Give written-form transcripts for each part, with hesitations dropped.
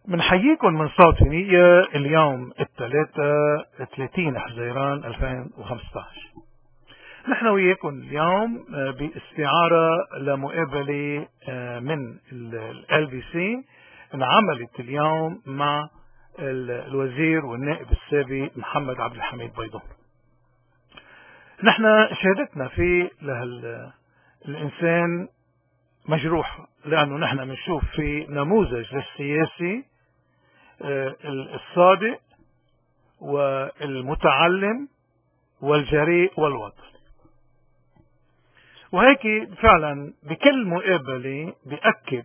بنحييكم من صوت نية اليوم 30 حزيران 2015. نحن وياكم اليوم باستعارة لمقابلة من LBC انعملت اليوم مع الوزير والنائب السابق محمد عبد الحميد بيضون. نحن شهادتنا في الإنسان مجروحة، لأنه نحن بنشوف في نموذج للسياسي الصادق والمتعلم والجريء والوطني، وهيك فعلا بكل مقابلة بأكد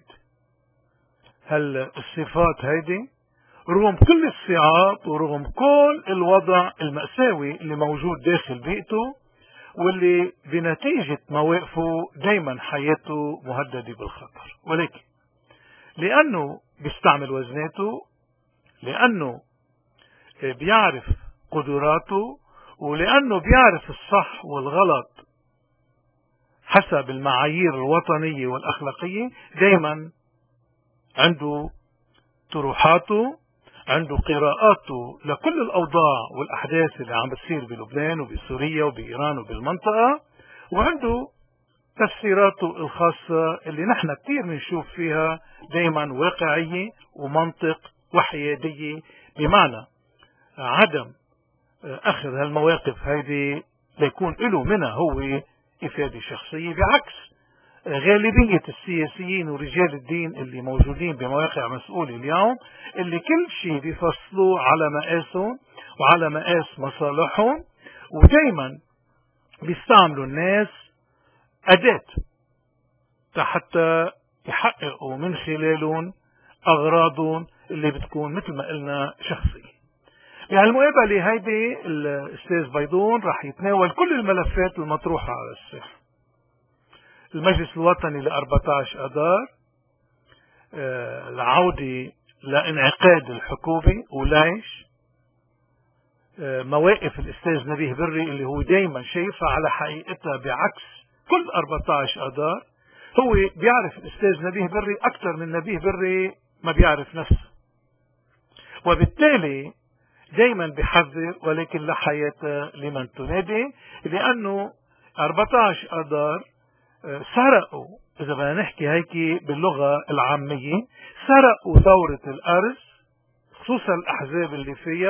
هالصفات هيدي رغم كل الصعاب ورغم كل الوضع المأساوي اللي موجود داخل بيئته، واللي بنتيجة مواقفه دايما حياته مهددة بالخطر. ولكن لأنه بيستعمل وزناته، لأنه بيعرف قدراته، ولأنه بيعرف الصح والغلط حسب المعايير الوطنية والأخلاقية، دايما عنده طروحاته، عنده قراءاته لكل الأوضاع والأحداث اللي عم بتصير بلبنان وبسوريا وبإيران وبالمنطقة، وعنده تفسيراته الخاصة اللي نحن كتير بنشوف فيها دايما واقعية ومنطق وحيادية، بمعنى عدم أخذ هالمواقف هيدي ليكون له منها هو إفادة شخصية، بعكس غالبية السياسيين ورجال الدين اللي موجودين بمواقع مسؤولة اليوم، اللي كل شيء بيفصلوه على مقاسهم وعلى مقاس مصالحهم، ودايما بيستعملوا الناس أداة حتى يحققوا من خلالهم أغراضهم اللي بتكون مثل ما قلنا شخصية. يعني المقابلة هيدي الأستاذ بيضون رح يتناول كل الملفات المطروحة على الساحة. المجلس الوطني ل14 أذار، العودة لانعقاد الحكومة وليش، مواقف الأستاذ نبيه بري اللي هو دايما شايفها على حقيقتها بعكس كل 14 أذار. هو بيعرف الأستاذ نبيه بري أكثر من نبيه بري ما بيعرف نفسه، وبالتالي دايما بيحذر، ولكن لا حياة لمن تنادي، لأنه 14 أذار سرقوا، إذا بدنا نحكي هيك باللغة العامية، سرقوا ثورة الأرز خصوصا الأحزاب اللي فيها،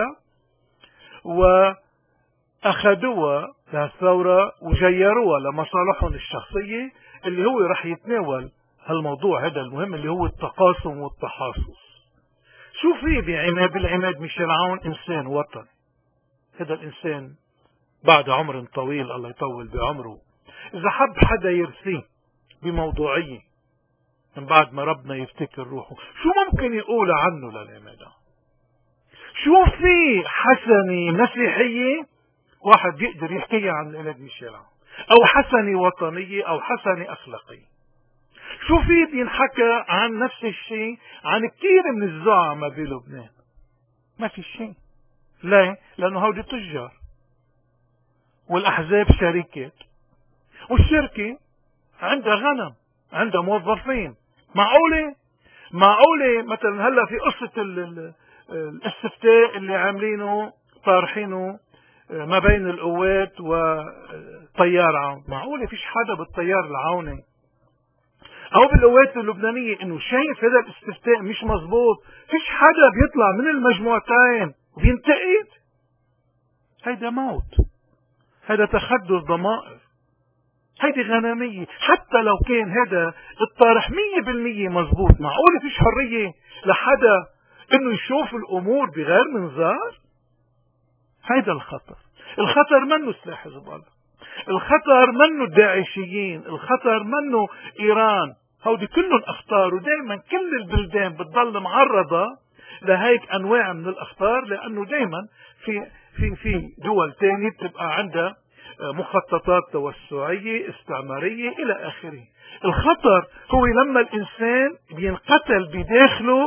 وأخذوها لهالثورة وجيروها لمصالحهم الشخصية، اللي هو رح يتناول هالموضوع هذا المهم اللي هو التقاسم والتحاصص. شو في بالعماد ميشيل عون؟ إنسان وطني. هذا الإنسان بعد عمر طويل الله يطول بعمره، إذا حب حدا يرثيه بموضوعية من بعد ما ربنا يفتكر روحه، شو ممكن يقول عنه للعماد؟ شو في حسنة مسيحية واحد بيقدر يحكيها عن العماد ميشيل عون، أو حسنة وطنية أو حسنة أخلاقية؟ شو في بينحكى عن نفس الشيء عن كثير من الزعماء بلبنان؟ ما في شيء. ليه؟ لأنه هودي تجار، والأحزاب شركات، والشركة عندها غنم، عندها موظفين. معقولة مثلا هلا في قصة الاستفتاء اللي عاملينه طارحينه ما بين القوات وطيار عون، معقولة فيش حدا بالطيار العوني او بالقوات اللبنانية انه شايف هذا الاستفتاء مش مزبوط؟ فيش حدا بيطلع من المجموعتين وبينتقد. هيدا موت، هيدا تخدر ضمائر، هيدي غنامية. حتى لو كان هذا الطارح 100% مزبوط، معقولة فيش حرية لحدا انه يشوف الامور بغير منظار؟ هيدا الخطر منه سلاح حزب الله، الخطر منه الداعشيين، الخطر منه إيران. هودي كلهم أخطار، ودايما كل البلدان بتضل معرضة لهيك أنواع من الأخطار، لأنه دايما في دول تانية بتبقى عندها مخططات توسعية استعمارية إلى آخره. الخطر هو لما الإنسان بينقتل بداخله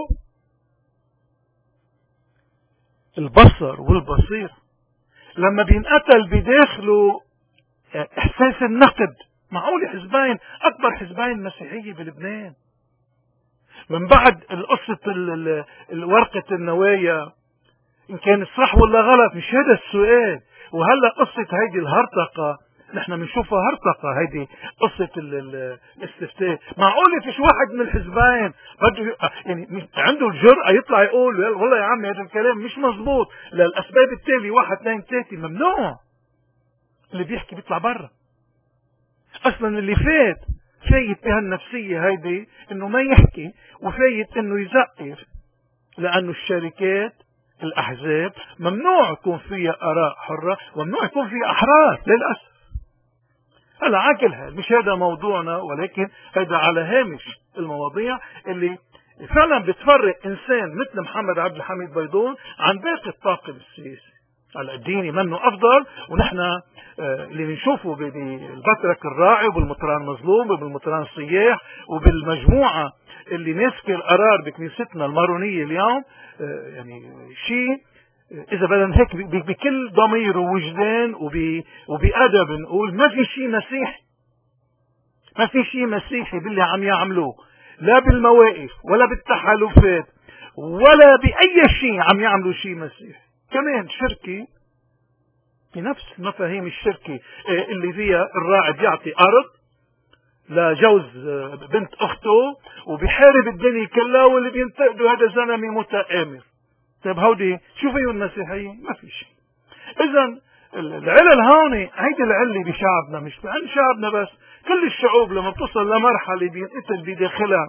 البصر والبصير، لما بينقتل بداخله احساس النقد. معقول حزبين، اكبر حزبين مسيحية بلبنان، من بعد قصة ورقة النوايا إن كان صح ولا غلط، مش هذا السؤال. وهلا قصة هيدي الهرطقة نحن بنشوفها هرطقة، هيدي قصة الاستفتاء. معقولة فيش واحد من الحزبين بده يعني عنده الجرأة يطلع يقول والله يا عمي هذا الكلام مش مزبوط للأسباب التالية 1 2 3؟ ممنوع. اللي بيحكي بيطلع برا. أصلا اللي فايت بهالنفسية هيدي انه ما يحكي، وفايت انه يزقف، لانه الشركات الاحزاب ممنوع يكون فيها اراء حرة، وممنوع يكون فيها احرار للاسف. هلا عاكلها مش هذا موضوعنا، ولكن هذا على هامش المواضيع اللي فعلا بتفرق انسان مثل محمد عبد الحميد بيضون عن باقي الطاقم السياسي. هلا الديني منه افضل، ونحن اللي بنشوفه بالبترك الراعي وبالمطران المظلوم وبالمطران الصياح وبالمجموعه اللي ماسكه القرار بكنيستنا المارونيه اليوم، يعني شيء اذا بدنا هيك بكل ضمير ووجدان وبأدب نقول ما في شيء مسيحي، ما في شيء مسيحي باللي عم يعملوه، لا بالمواقف ولا بالتحالفات ولا بأي شيء عم يعملوا شيء مسيحي. كمان شركة بنفس مفاهيم الشركة اللي فيها الراعي بيعطي أرض لجوز بنت أخته وبيحارب الدنيا كلها، واللي بينتقدوا هذا زلمة متآمر. طيب هودي شو فيهم المسيحيين؟ ما في شيء. إذا العلل هون هيدي العلة بشعبنا، مش عند شعبنا بس، كل الشعوب لما بتصل لمرحلة بينقتل بداخلها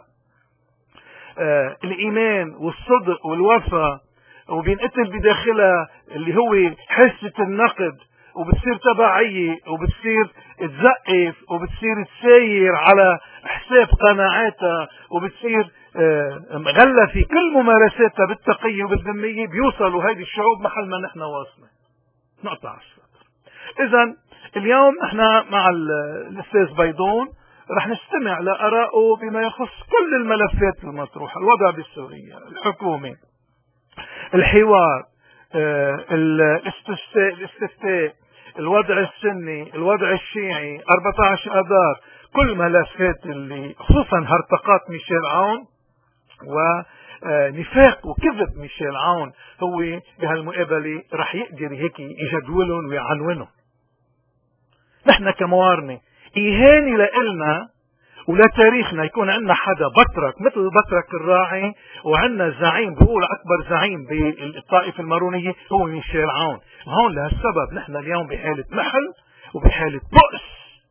الإيمان والصدق والوفاء، وبينقتل بداخلها اللي هو حاسة النقد، وبتصير تبعية، وبتصير تزقف، وبتصير تساير على حساب قناعاتها، وبتصير مغلة في كل ممارساتها بالتقية وبالذمية، بيوصلوا هذه الشعوب محل ما نحن واصلين. نقطع على السطر. إذن اليوم نحن مع الأستاذ بيضون رح نستمع لآرائه بما يخص كل الملفات المطروحة: الوضع بالسورية، الحكومة، الحوار، الاستفتاء، الوضع السني، الوضع الشيعي، 14 آذار، كل ملفات اللي خصوصا هرطقات ميشيل عون ونفاق وكذب ميشيل عون هو بهالمقابلة رح يقدر هيك يجدولهم ويعنونهم. نحن كموارنة إهانة لإلنا ولتاريخنا يكون عندنا حدا بطرك مثل بطرك الراعي، وعندنا زعيم بيقول أكبر زعيم بالطائفة المارونية هو ميشيل عون. هون لهالسبب نحن اليوم بحالة محل وبحالة بؤس،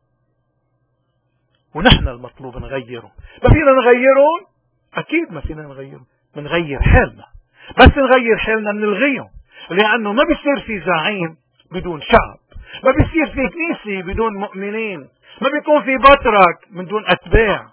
ونحن المطلوب نغيره. ما فينا نغيرهم؟ أكيد ما فينا نغيرهم، بنغير حالنا. بس نغير حالنا بنلغيهم، لأنه ما بيصير في زعيم بدون شعب، ما بيصير في كنيسة بدون مؤمنين، ما بيكون في بطرك من دون أتباع.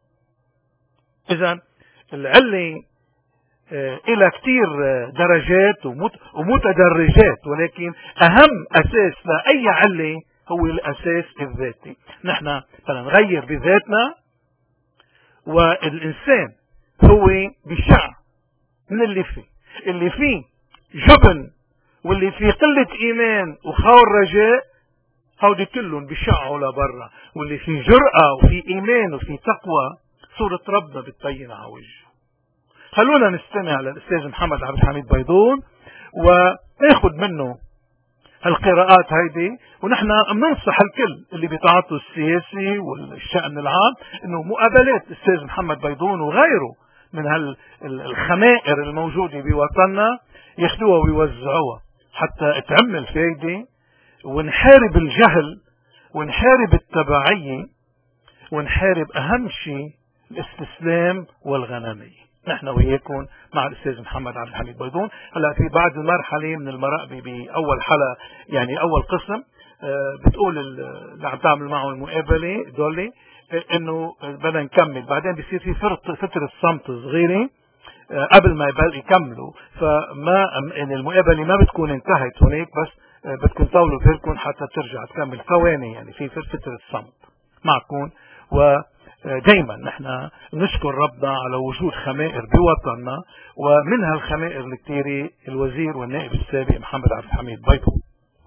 إذن العلة إلى كتير درجات ومتدرجات، ولكن أهم أساس لأي علة هو الأساس الذاتي. نحن نغير بذاتنا، والإنسان هو بشع من اللي فيه جبن، واللي فيه قلة إيمان وخور رجاء، هودي كلهم بشعوا لبرا. واللي فيه جرأة وفي إيمان وفي تقوى صورة ربنا بتبين على وجهه. خلونا نستمع للأستاذ محمد عبد الحميد بيضون وناخد منه هالقراءات هيدي، ونحن بننصح الكل اللي بتعاطوا السياسي والشأن العام انه مقابلات الأستاذ محمد بيضون وغيره من الخمائر الموجودة بوطننا ياخدوها ويوزعوها حتى تعمل فايدة، ونحارب الجهل، ونحارب التبعية، ونحارب أهم شيء الاستسلام والغنمية. نحن وياكم مع الأستاذ محمد عبد الحميد بيضون. هلا في بعد المرحلة من المراقبة بأول حلقة، يعني أول قسم، بتقول اللي عم تعمل معه المقابلة دولي إنه بدنا نكمل، بعدين بيصير في فترة صمت صغيرة قبل ما يكملوا، فما يعني المقابلة ما بتكون انتهت هناك، بس بدكم طولوا بالكم حتى ترجع تكمل ثواني، يعني في فترة صمت معكم. ودايما نحن نشكر ربنا على وجود خمائر بوطننا، ومنها الخمائر الكتيرة الوزير والنائب السابق محمد عبد الحميد بيضون.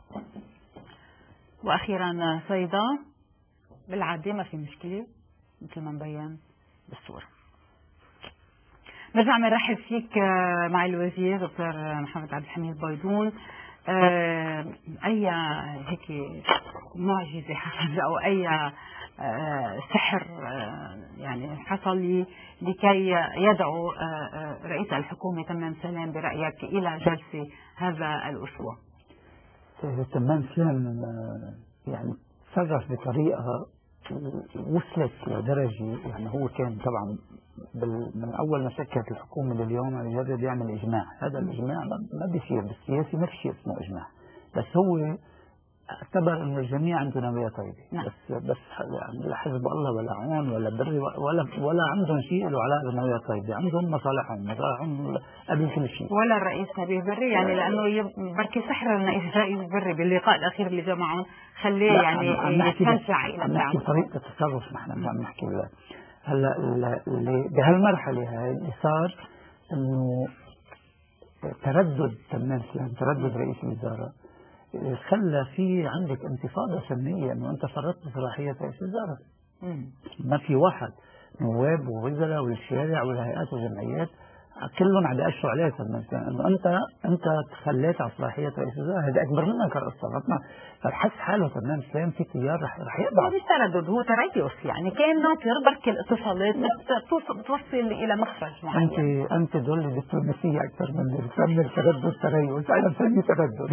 واخيرا سيدة، بالعادة ما في مشكلة مثل ما مبين بالصورة. نرجع بنرحب فيك مع الوزير دكتور محمد عبد الحميد بيضون. اي هيك معجزه حصل او اي سحر يعني حصل لكي يدعو رئيس الحكومه تمام سلام برايك الى جلسه هذا الاسبوع؟ تمام سلام يعني تصرف بطريقه وصلت لدرجه، يعني هو كان طبعا من اول ما شكلت الحكومه لليوم عم يجرب يعمل اجماع. هذا الاجماع ما بيصير بالسياسه، ما في شيء اسمه اجماع، بس هو اعتبر انه الجميع عنده نوايا طيبه. بس يعني لا حزب الله ولا عون ولا بري ولا عندهم شيء له علاقه بنوايا طيبه، عندهم مصالحهم قبل كل شيء. ولا الرئيس نبيه بري يعني لانه بركي سحر الرئيس بري باللقاء الاخير اللي جمعهم خليه يعني يستنشع الى عم نحكي طريقه التصرف. نحن مش عم نحكي هلا اللي بهالمرحله هاي اللي صار انه تردد تمام سلام، تردد رئيس الوزراء خلى في عندك انتفاضه سلميه، انه انت فرطت بصلاحيه رئيس الوزراء. ما في واحد نواب ووزراء والشارع والهيئات والجمعيات كلهم عم بيأشروا عليه تمام سلام، انه انت تخليت على صلاحيه رئيس الوزراء. هذا اكبر منك القصه. فحس حاله تمام سلام في تيار رح يقطع. مش تردد، هو تريث، يعني كان ناطر بركي الاتصالات توصل الى مخرج معين. انت دول دبلوماسيه اكثر من بتسمي التردد تريث، انا بسميه تردد.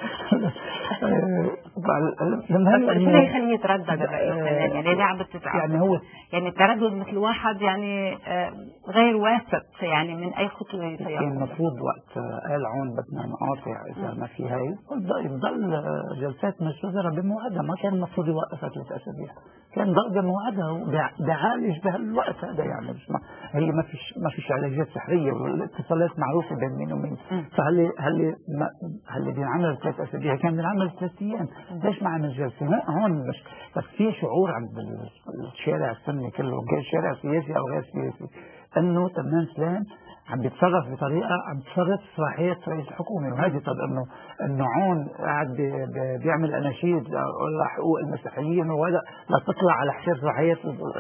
شو اللي يخليه يتردد الرئيس كمان؟ يعني ليه عم بتتعب؟ يعني هو يعني التردد مثل واحد يعني غير واثق يعني من اي خطوه سيأخذها. كان المفروض وقت قال عون بدنا نقاطع اذا ما في هي يضل جلسات مجلس الوزراء بموعدها. ما كان المفروض يوقفها 3 أسابيع، كان ضل بموعدها بيعالج بهالوقت هذا. يعني هي ما فيش علاجات سحريه، والاتصالات معروفه بين مين ومين. هل بينعمل 3 أسابيع كان بينعمل 3 أيام. ليش ما عمل جلسه هون؟ مش بس في شعور عند الشارع السني كله، شارع سياسي او غير سياسي، انه تمام سلام عم بيتصرف بطريقه عم تصرف صلاحيه رئيس الحكومه. وهذه طب انه عون قاعد بيعمل اناشيد حقوق المسيحيين وهذا لا تطلع على حساب صلاحيه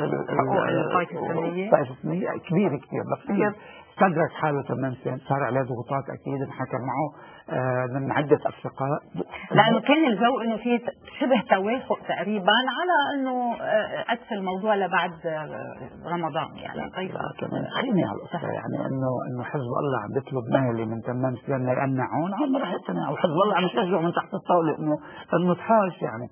الطائفه السنيه كبير كثير. بس استدرك حاله تمام سلام، صار عليه ضغوطات اكيد، انحكى معه من عده اصدقاء، لانه كان الجو انه في شبه توافق تقريبا على انه ادخل الموضوع لبعد رمضان. يعني طيب كمان خليني على القصه، يعني انه حزب الله عم بيطلب مهله من تمام سلام ليمنع عون ما راح يقتنع، وحزب الله عم يشجعه من تحت الطاوله انه تحاش. يعني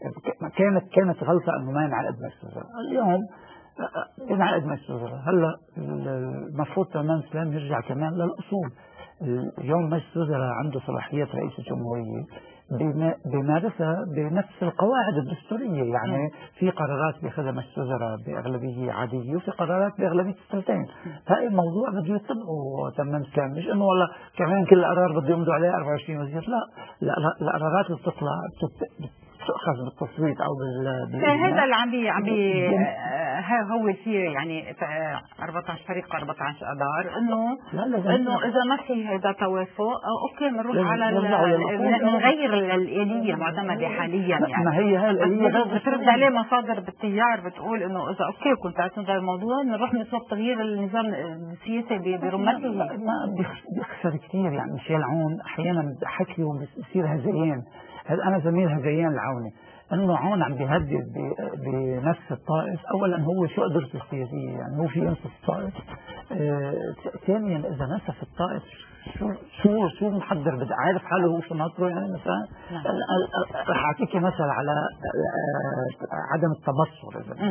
كانت غلطه انه ما ينعقد مجلس الوزراء اليوم، ينعقد مجلس الوزراء. هلا المفروض تمام سلام يرجع كمان للاصول. اليوم مجلس الوزراء عنده صلاحيات رئيس الجمهوريه بيمارسها بنفس القواعد الدستوريه. يعني في قرارات بياخذها مجلس الوزراء باغلبيه عاديه، وفي قرارات باغلبيه الثلثين. هاي الموضوع بده يتبعه تمام سلام، مش انه والله كمان كل قرار بده يمضوا عليه 24 وزير. لا القرارات اللي بتطلع تؤخذ بالتصويت او هذا اللي عم هو فيه يعني 14 فريق 14 اذار انه اذا ما في هذا توافق اوكي بنروح على نغير الاليه المعتمده حاليا. يعني ما هي الاليه بترد عليه مصادر بالتيار بتقول انه اذا اوكي كنت عايزين الموضوع نروح نطلب تغيير النظام السياسي برمته. ما بيخسر كثير. يعني ميشيل عون احيانا حكي وبصير هذيان. انا زميل هذيان العوني انه عون عم بيهدد بنفس الطائف. اولا هو شو قدرته السياسيه؟ يعني هو في ينصف الطائف. ثانيا اذا نسف الطائف شو محضر؟ عارف حاله هو شو ناطره؟ يعني مثلا رح اعطيك مثل على عدم التبصر. اذا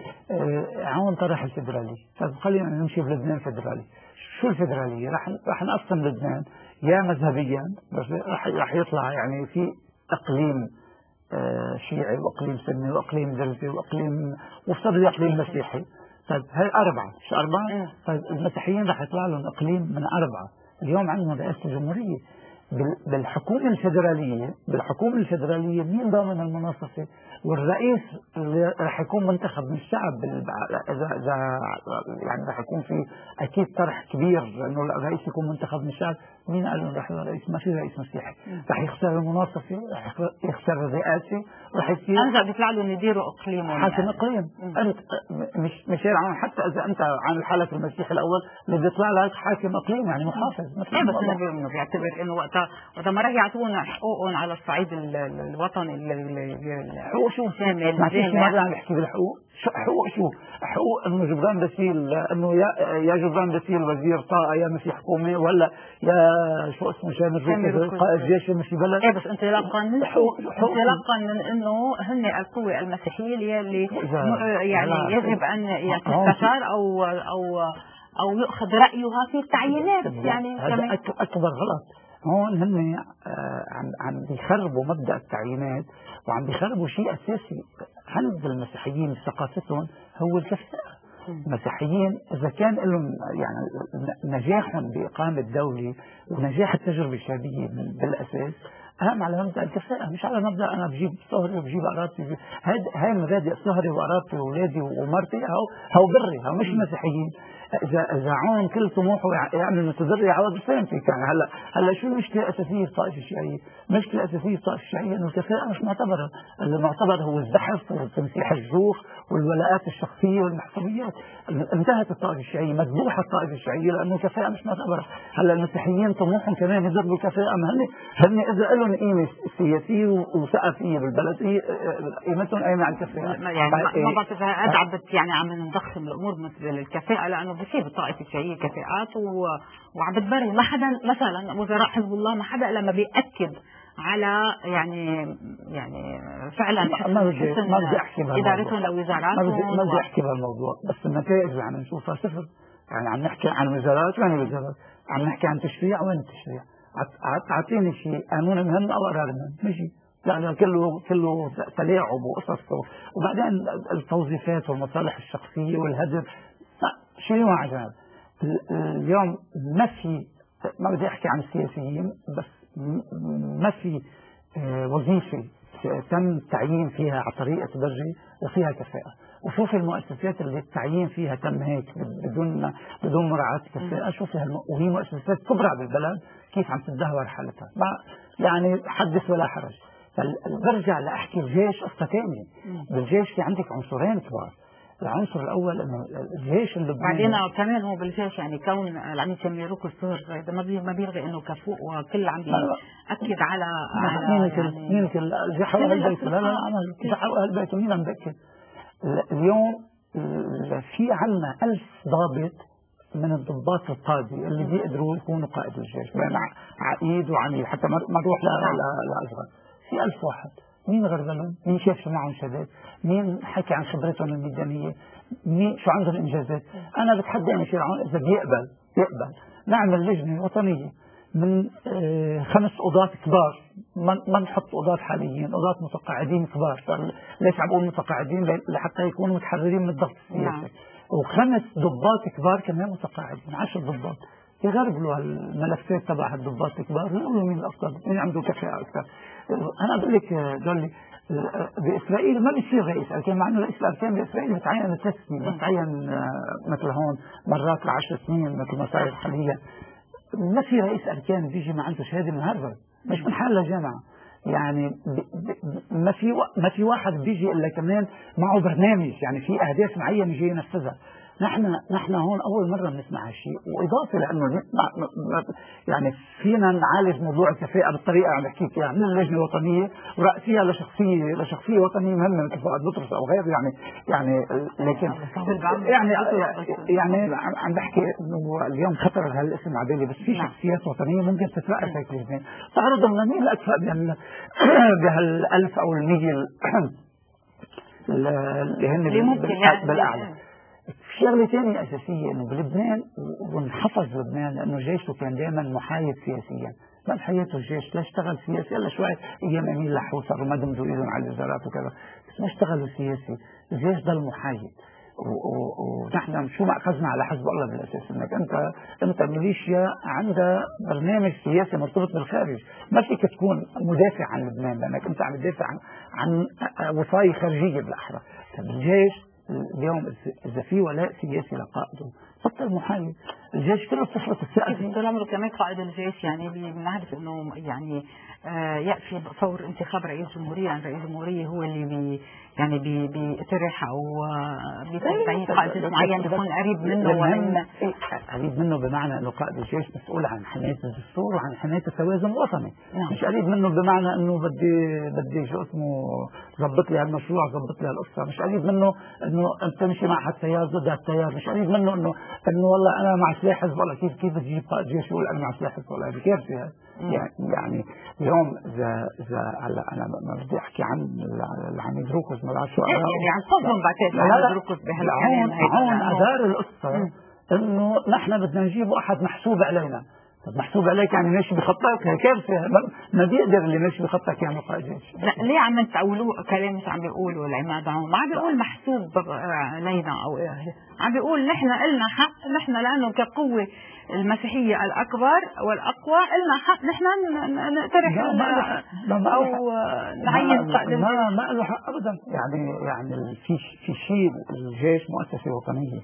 عون طرح الفدراليه. طيب خلينا نمشي بلبنان فدرالي. شو الفدراليه؟ رح نقسم لبنان يا مذهبيا، رح يطلع يعني في اقليم شيعي واقليم سني واقليم درزي واقليم وصار اقليم مسيحي. طيب هاي 4 مش 4. طيب المسيحيين رح يطلع لهم اقليم من 4. اليوم عندهم رئاسه الجمهوريه. بالحكومة الفيدرالية مين ضامن المناصفة؟ والرئيس اللي رح يكون منتخب من الشعب إذا يعني رح يكون في أكيد طرح كبير إنه الرئيس يكون منتخب من الشعب. مين قال إنه رح الرئيس؟ ما في رئيس مسيحي. رح يخسر المناصفة، رح يخسر الرئاسة، رح يصير أنزل بيطلع لهم يديروا إقليمهم حاكم إقليم. مش يعني حتى إذا أنت عن الحالة المسيحي الأول اللي بيطلع لك حاكم إقليم يعني محافظ. بس إنه بيعتبر إنه وقتها ما رح يعطونا حقوقهم على الصعيد الوطني حقوق شو؟ ما في شيء ما عم يحكي بالحقوق. حقوق انه جبران باسيل، انه يا جبران باسيل وزير طاقه، يا ما في حكومه، ولا يا شو اسمه شامل قائد جيش ما في بلد. بس انطلاقا من انه هن القوى المسيحيه اللي يعني يجب ان تستشار او يؤخذ رايها في التعيينات. يعني هذا اكبر غلط. هون هن عم بيخربوا مبدأ التعيينات، وعم بيخربوا شيء أساسي عند المسيحيين في ثقافتهم هو الكفاءة. المسيحيين إذا كان لهم يعني نجاحهم بإقامة دولة ونجاح التجربة الشعبية بالأساس أهم على مبدأ الكفاءة، مش على مبدأ أنا بجيب صهري وبجيب قرابتي. هاي مبادئ صهري وقرابتي وأولادي ومرتي هو بري، هو مش مسيحيين. إذا عون كل طموحه يعمل متدري عوض فهمتك. يعني هلا شو المشكلة الأساسية في الطائفة الشيعية؟ المشكلة الأساسية في الطائفة الشيعية إنه الكفاءة مش معتبرة. المعتبر هو الزحف وتمسيح الجروح والولاءات الشخصية والمحسوبيات. انتهت الطائفة الشيعية، مذبوحة الطائفة الشيعية لأنه الكفاءة مش معتبرة. هلا المسيحيين طموحهم كمان يضربوا الكفاءة. ما هن إذا لهم قيمة سياسية وثقافية بالبلد قيمتهم قايمة على الكفاءة. يعني ما بعتقد أدعبت يعني عم نضخم الأمور مثل الكفاءة، لأنه بصير بالطائفة الشيعية كفاءات وعم بتبرر. ما حدا مثلا وزراء حزب الله ما حدا لما بيأكد على يعني فعلا ما بدي احكي ادارتهم لوزاراتهم. ما بدي احكي بهالموضوع، بس النتائج اللي عم نشوفها صفر. يعني عم نحكي عن وزارات، وين الوزارات؟ عم نحكي عن تشريع، وين التشريع؟ اعطيني شيء قانون مهم او قرار مهم، مشي لا كله تلاعب وقصص، وبعدين التوظيفات والمصالح الشخصيه والهدف شيء عجب. اليوم ما بدي احكي عن السياسيين، بس ما في وظيفة تم التعيين فيها على طريقة برجي وفيها كفاءة. وشوف المؤسسات اللي التعيين فيها تم هيك بدون مراعاة كفاءة، شوفها وهي مؤسسات كبرى بالبلد كيف عم تدهور حالتها. يعني حدث ولا حرج. برجع لأحكي الجيش قصة ثانية. بالجيش في عندك عنصرين كبار. العنصر الاول انه الجيش اللبناني، بعدين كمان هو بالجيش يعني كون العميد سميروك الصهر ما بيلغي انه كفؤ، وكل عم بيأكد على مين جحوا البيت. لا عمل جحوا البيت. مين عم بأكد؟ اليوم في عنا 1000 ضابط من الضباط القادة اللي بيقدروا يكونوا قائد الجيش، يعني عقيد وعميد، حتى ما نروح لأصغر. في 1000 واحد. مين غربلهم؟ مين شاف شو معهم شهادات؟ مين حكى عن خبرتهم الميدانية؟ مين شو عندهم إنجازات؟ أنا بتحدى أن فرعون إذا بيقبل نعمل لجنة وطنية من 5 قضاة كبار، ما نحط قضاة حاليين، قضاة متقاعدين كبار. ليش عم بقول متقاعدين؟ لحتى يكونوا متحررين من الضغط السياسي. و5 ضباط كبار كمان متقاعدين، 10 ضباط يغربلوا الملفات تبع الضباط الكبار، يقولوا مين الأفضل، مين عنده كفاءة أكثر. أنا بقول لك جولي، بإسرائيل ما بيصير رئيس أركان، مع إنه رئيس الأركان بإسرائيل بتعين ل3 سنين، بتعين مثل هون مرات ل10 سنين مثل ما صار حاليا. ما في رئيس أركان بيجي ما عنده شهادة من هارفارد، مش من حال لجامعة. يعني ما في واحد بيجي إلا كمان معه برنامج، يعني في أهداف معينة يجي ينفذها. نحن هون أول مرة بنسمع هالشيء. وإضافة لأنه يعني فينا نعالج موضوع الكفاءة بالطريقة عم بحكيك إياها، من لجنة وطنية ورأسيها لشخصية وطنية مهمة مثل فؤاد بطرس أو غيره. يعني لكن يعني عم بحكي إنه اليوم خطر هالاسم على بالي، بس في شخصيات وطنية ممكن تترأس هيك لجنة. تعرضوا من مين الأكفأ بهال1000 أو 100 اللي هن بالأعلى. شغلة ثانية أساسية إنه بلبنان، ونحفظ لبنان لأنه جيشه كان دائما محايد سياسيا. ما حياته الجيش لا اشتغل سياسي إلا شوية أيام أمين لحوصر وما دمدوا إيدهم على الوزارات وكذا، بس ما اشتغلوا سياسي. الجيش ضل محايد. ونحن شو ما اخذنا على حزب الله بالاساس انك انت ميليشيا عندها برنامج سياسي مرتبط بالخارج، ما فيك تكون مدافع عن لبنان لانك انت عم تدافع عن وصاية خارجيه بالاحرى. الجيش اليوم اذا في ولاء سياسي لقائده بطل محايد، الجيش كله صفرة الثقة. طول عمره كمان قائد الجيش يعني بنعرف انه يعني يأتي فور انتخاب رئيس جمهورية عن رئيس جمهورية هو اللي يعني بيقترح او بيتبعين قائد معين يكون قريب منه ولا قريب منه بمعنى انه قائد الجيش مسؤول عن حماية الدستور وعن حماية التوازن الوطني. مش قريب منه بمعنى انه بدي شو اسمه ضبط لي هالمشروع ضبط لي هالقصة. مش قريب منه انه انت تمشي مع هالتيار ضد هالتيار. مش قريب منه انه والله انا مع سلاح حزب الله. كيف تجيب قائد جيش يقول انا مع سلاح حزب الله؟ بكيف فيها؟ يعني اليوم اذا هلا انا ما بدي احكي عن العميد روكوس ما بعرف شو يعني عم تظلم بعتقد العميد روكوس بهالكلام. هون ادار القصه انه نحن بدنا نجيب واحد محسوب علينا. طب محسوب عليك يعني ماشي بخطك؟ كيف فيها؟ ما بيقدر اللي ماشي بخطك يعمل قائد جيش. لا ليه عم تقولوا كلام مش عم بيقولوا العماد عون؟ ما عم بيقول محسوب علينا او عم بيقول نحن لنا حق، نحن لانه كقوه المسيحيه الاكبر والاقوى لنا حق نحن نقترح او نعين قائد. ما له حق ابدا. يعني في شيء الجيش مؤسسه وطنيه.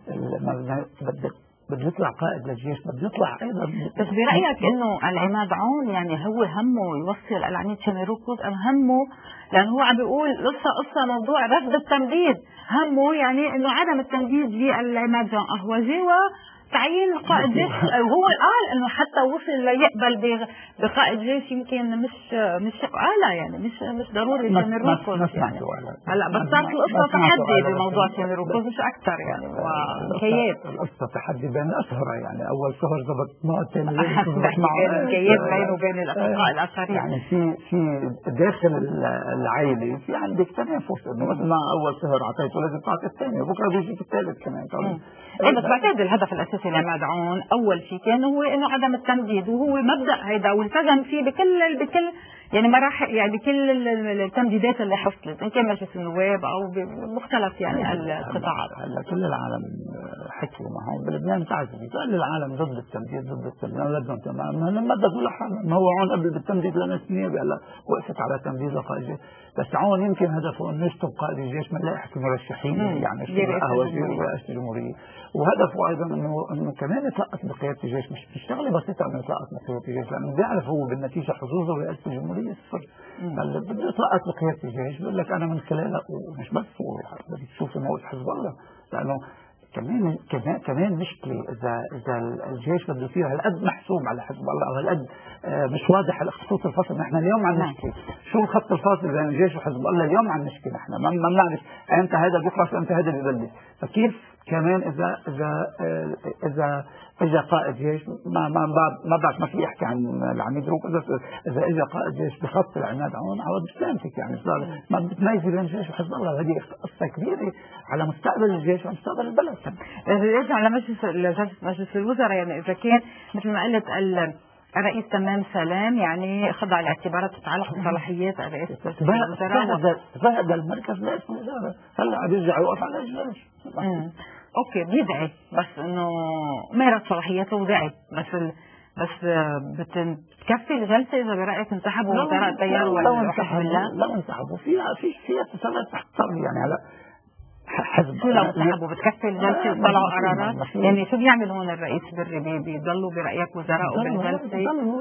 بده يطلع قائد للجيش، بده يطلع ايضا. بس برايك انه العماد عون يعني هو همه يوصل العميد شميروكوز ام همه لانه هو عم بيقول قصه موضوع رفض التمديد، همه يعني انه عدم التمديد للعماد عون اهوجي وتعيين قائد جيش. هو قال انه حتى وصل ليقبل بقائد جيش يمكن مش آلة يعني مش ضروري شميروكوز يعني. هلا بس صارت القصه تحدي بموضوع شميروكوز مش اكثر يعني وكياب القصه تحدي بين الاسهره يعني اول سهر ضبط معه الثاني كياب بينه وبين الاصدقاء الاخرين. يعني في داخل العائله في عندك تنافس انه مثل ما اول سهر اعطيته لازم تعطي الثاني بكره بيجيك الثالث كمان. بس بعتقد الهدف الاساسي لعماد عون اول شيء كان هو انه عدم التمديد، وهو مبدا هيدا والتزم فيه بكل يعني مراحل يعني بكل التمديدات اللي حصلت ان كان مجلس النواب او بمختلف يعني القطاعات. هلا كل العالم حكوا معهم بلبنان تعذبوا كل العالم ضد التمديد بدهم تمام مددوا لحالهم. ما هو عون قبل بالتمديد لناس نيابه هلا وقفت على تمديد لقائد الجيش. بس عون يمكن هدفه انه يشطب قائد الجيش من لائحه المرشحين يعني وزير ورئاسه الجمهوريه. وهدفه ايضا انه كمان يتلقط بقياده الجيش. مش شغله بسيطه انه يتلقط بقياده الجيش لانه بيعرف هو بالنتيجه حظوظه ورئاسه الجمهوريه صفر. بده يتلقط بقياده الجيش بيقول لك انا من خلالها ومش بس بدك تشوف موقف حزب الله لانه كمان مشكله اذا الجيش بده يصير هالقد محسوم على حزب الله او هالقد مش واضح خطوط الفصل. نحن اليوم عم نحكي شو الخط الفاصل بين الجيش وحزب الله. اليوم عم نحكي نحن ما بنعرف امتى هذا بيخلص امتى هذا ببلش. فكيف كمان اذا اجى قائد جيش ما بعرف ما في يحكي عن العميد روكوس. اذا اجى قائد جيش بخط العماد عون عوض بسلامتك يعني ما بتميز بين الجيش وحزب الله. وهذه قصه كبيره على مستقبل الجيش ومستقبل البلد. اذا على مجلس الوزراء يعني اذا كان مثل ما قلت الرئيس تمام سلام يعني خضع لاعتبارات تتعلق بصلاحيات الرئيس الوزراء فهد المركز رئيس الوزراء هلا عم يرجع يوقف على الجيش. اوكي بيدعي بس انه مارس صلاحياته ودعي بس بتكفي الجلسه اذا برايك انسحبوا وزراء التيار والحزب الله؟ لا انسحبوا فيها تسلل تحت يعني هلا حزب شو لو انسحبوا بتكفي الجلسه وطلعوا قرارات؟ يعني شو بيعمل هون الرئيس بري بيضلوا برايك وزراء بالجلسه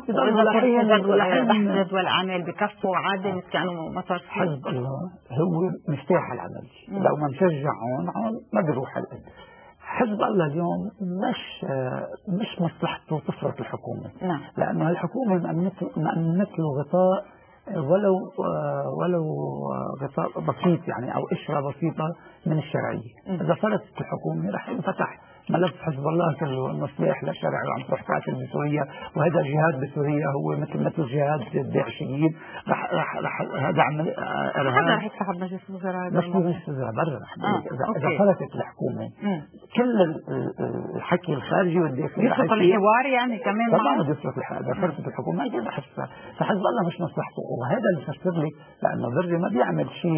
واذا جدول اعمال بكفوا عادي كانوا ما صار حزب الله هو مفتاح العمل. لو ما نشجع عون ما بيروح هالقد. حزب الله اليوم مش مصلحته تفرط الحكومه. نعم. لانه الحكومه مأمنت له غطاء ولو غطاء بسيط يعني او قشره بسيطه من الشرعيه. اذا فرطت الحكومه رح ينفتح ملف حزب الله كله انه سلاح لا شرعي وعم تروح تقاتل بسوريا وهذا جهاد بسوريا هو مثل جهاد الداعشيين. رح هذا عمل ارهاب. هذا رح يسحب مجلس الوزراء بس مجلس الوزراء برا. اذا فرطت الحكومه كل الحكي الخارجي والداخلي رح يصير الحوار يعني كمان طبعا بده يصير اذا فرطت الحكومه ما يقدر يحسها. فحزب الله مش مصلحته وهذا اللي فسر لي لانه بري ما بيعمل شيء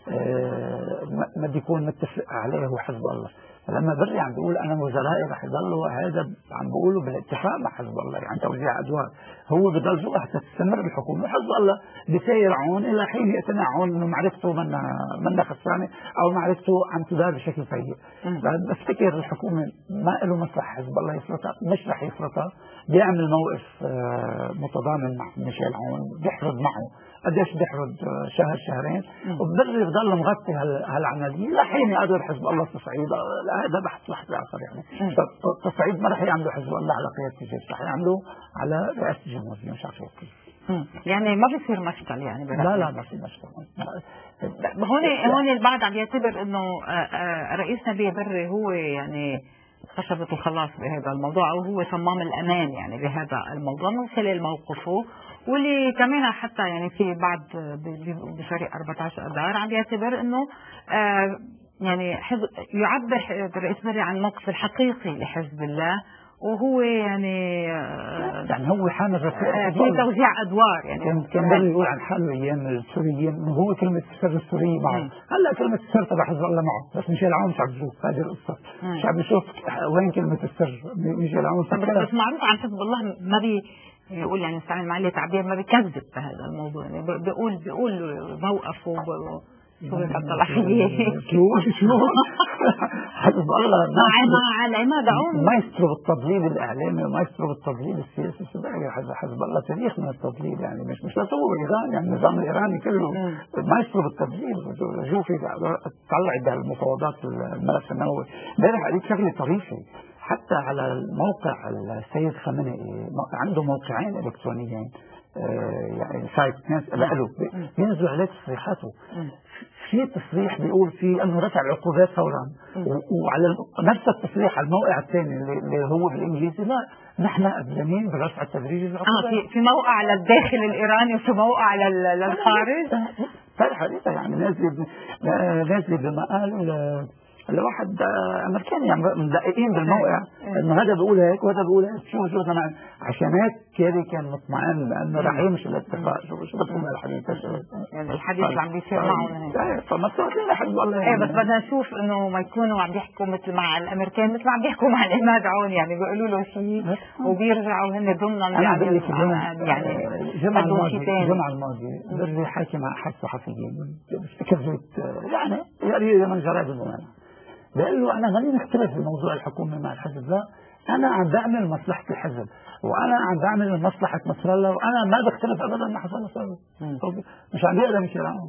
ما بده يكون متفق عليه هو حزب الله. فلما بري عم بيقول انا وزرائي رح يضلوا، هذا عم بيقولوا بالاتفاق مع حزب الله، يعني توزيع ادوار. هو بضل جوا حتى تستمر الحكومه، وحزب الله بسير عون الى حين يقتنع عون انه معركته منا خسرانه او معركته عم تدار بشكل سيء. بفتكر الحكومه ما له مصلحه حزب الله يفرطها، مش رح يفرطها. بيعمل موقف متضامن مع ميشيل عون، بيحرض معه قديش بيحرض شهر شهرين، وبضل مغطي هالعمليه لحين يقدر حزب الله تصعيد. هذا بحث اخر يعني. التصعيد ما رح يعملوا حزب الله على قياده الجيش، رح يعملوا على رئاسه الجمهوريه، مش عارف كيف. يعني ما بيصير مشكل يعني لا ما في مشكل. هون البعض عم يعتبر انه رئيس نبيه بري هو يعني خشبة الخلاص بهذا الموضوع، او هو صمام الامان يعني بهذا الموضوع من خلال موقفه، واللي كمان حتى يعني في بعض بفريق 14 اذار عم يعتبر انه يعني يعبر الرئيس بري عن الموقف الحقيقي لحزب الله، وهو يعني هو حامل رسائل في توزيع ادوار. يعني كان بري يقول عن حاله ايام السوريين انه هو كلمه السر السوريه معه. هلا كلمه السر تبع حزب الله معه، بس ميشيل عون مش عم بشوف هذه القصه، مش عم بشوف وين كلمه السر. ميشيل عون بس معروف عن حزب الله ما بيقول يعني استعمل معي تعبير ما بيكذب بهذا الموضوع، يعني بيقول موقفه شو حزب الله مع العماد عون مايسترو بالتضليل الاعلامي ومايسترو بالتضليل السياسي. حزب الله تاريخ من التضليل، يعني مش بس هو ايران، يعني النظام الايراني كله مايسترو بالتضليل. شوفي طلعت بالمفاوضات الملف النووي. امبارح قريت شغله طريفه حتى على الموقع السيد خامنئي، عنده موقعين الكترونيين يعني سايت ناس له بينزلوا عليه تصريحاته. في تصريح بيقول فيه انه رفع العقوبات فورا، وعلى نفس التصريح على الموقع الثاني اللي هو بالانجليزي لا نحن قبلانين برفع التدريجي للعقوبات. في موقع للداخل الايراني وفي موقع للخارج. حقيقه يعني نازل بما قال لواحد امريكاني يعني مدققين بالموقع انه هذا بيقول هيك وهذا بيقول هيك. شو طبعا عشان هيك كيري كان مطمئن لانه رح يمشي الاتفاق. شو بدكم الحديث يعني الحديث اللي عم بيصير معهم فما بتعرفين حزب الله يعني. بس بدنا نشوف انه ما يكونوا عم بيحكوا مثل مع الامريكان مثل ما عم بيحكوا مع العماد عون، يعني بيقولوا له شيء وبيرجعوا هن ضمنا يعني الجمعه الماضيه بري حكي مع احد الصحفيين كذبت يعني من جرائد الزمان، بيقول له أنا ماني مختلف في موضوع الحكومة مع الحزب، لا أنا عم بعمل مصلحة الحزب وأنا عم بعمل مصلحة نصر الله، وأنا ما بختلف أبدا مع حسن نصر الله. مش عم يقدر ميشيل عون.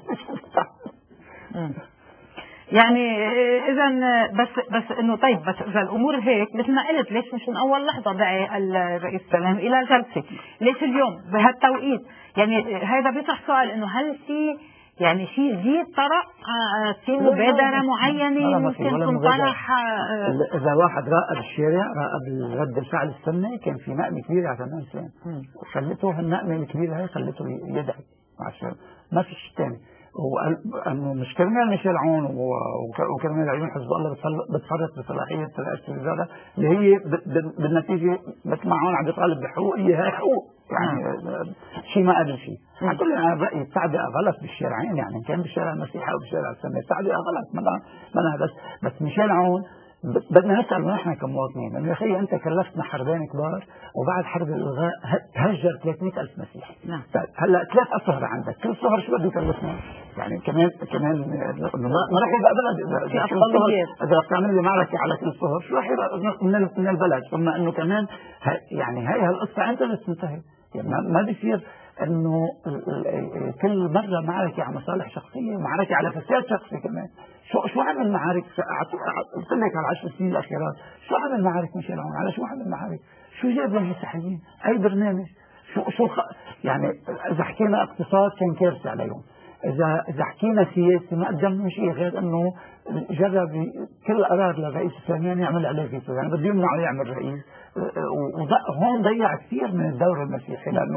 يعني إذا بس إنه طيب، بس إذا الأمور هيك مثل ما قلت، ليش مش من أول لحظة دعي الرئيس سلام إلى جلسة؟ ليش اليوم بهالتوقيت؟ يعني هذا بيطرح سؤال إنه هل في يعني شيء جديد طرأ، في مبادرة معينة ممكن تنطرح؟ إذا واحد راقب الشارع، راقب رد الفعل السنة، كان في نقمة كبيرة على فنان سلام، خلته هالنقمة الكبيرة هاي خلته يدعي عشان ما في شيء ثاني. وأنه مش كرمال ميشيل عون وكرمال عيون حزب الله بتفرط بصلاحية رئاسة الوزراء اللي هي بالنتيجة مثل ما عون عم بيطالب بحقوق، هي حقوق يعني شيء ما قبل شيء. كل أنا برأيي التعبئة غلط بالشارعين، يعني كان بالشارع المسيحي وبالشارع السنة التعبئة غلط. ما بس ميشيل عون بدنا نسأل نحن كمواطنين، لأنه يا أخي أنت كلفتنا حربين كبار وبعد حرب الإلغاء هجر 300,000 مسيحي. هلا 3 أصهر عندك، كل صهر شو بده يكلفنا؟ يعني كمان ما راح يبقى بلد إذا بتعمل لي معركة على كل صهر، شو راح يبقى من البلد؟ ثم إنه كمان يعني هاي هالقصة عندها بس تنتهي، يعني ما بيصير انه كل مرة معركة على مصالح شخصية، معركة على فساد شخصي كمان. شو عمل معارك؟ قلت لك على 10 سنين الأخيرات شو عمل معارك ميشيل عون؟ على شو عمل معارك؟ شو جاب للمسيحيين؟ أي برنامج؟ يعني إذا حكينا اقتصاد كان كارثة عليهم، إذا حكينا سياسي ما قدمنا شيء غير أنه جرب كل قرار للرئيس الثاني يعمل عليه فيتو، يعني بده يمنعه يعمل رئيس. هون ضيع كثير من الدور المسيحي، لأنه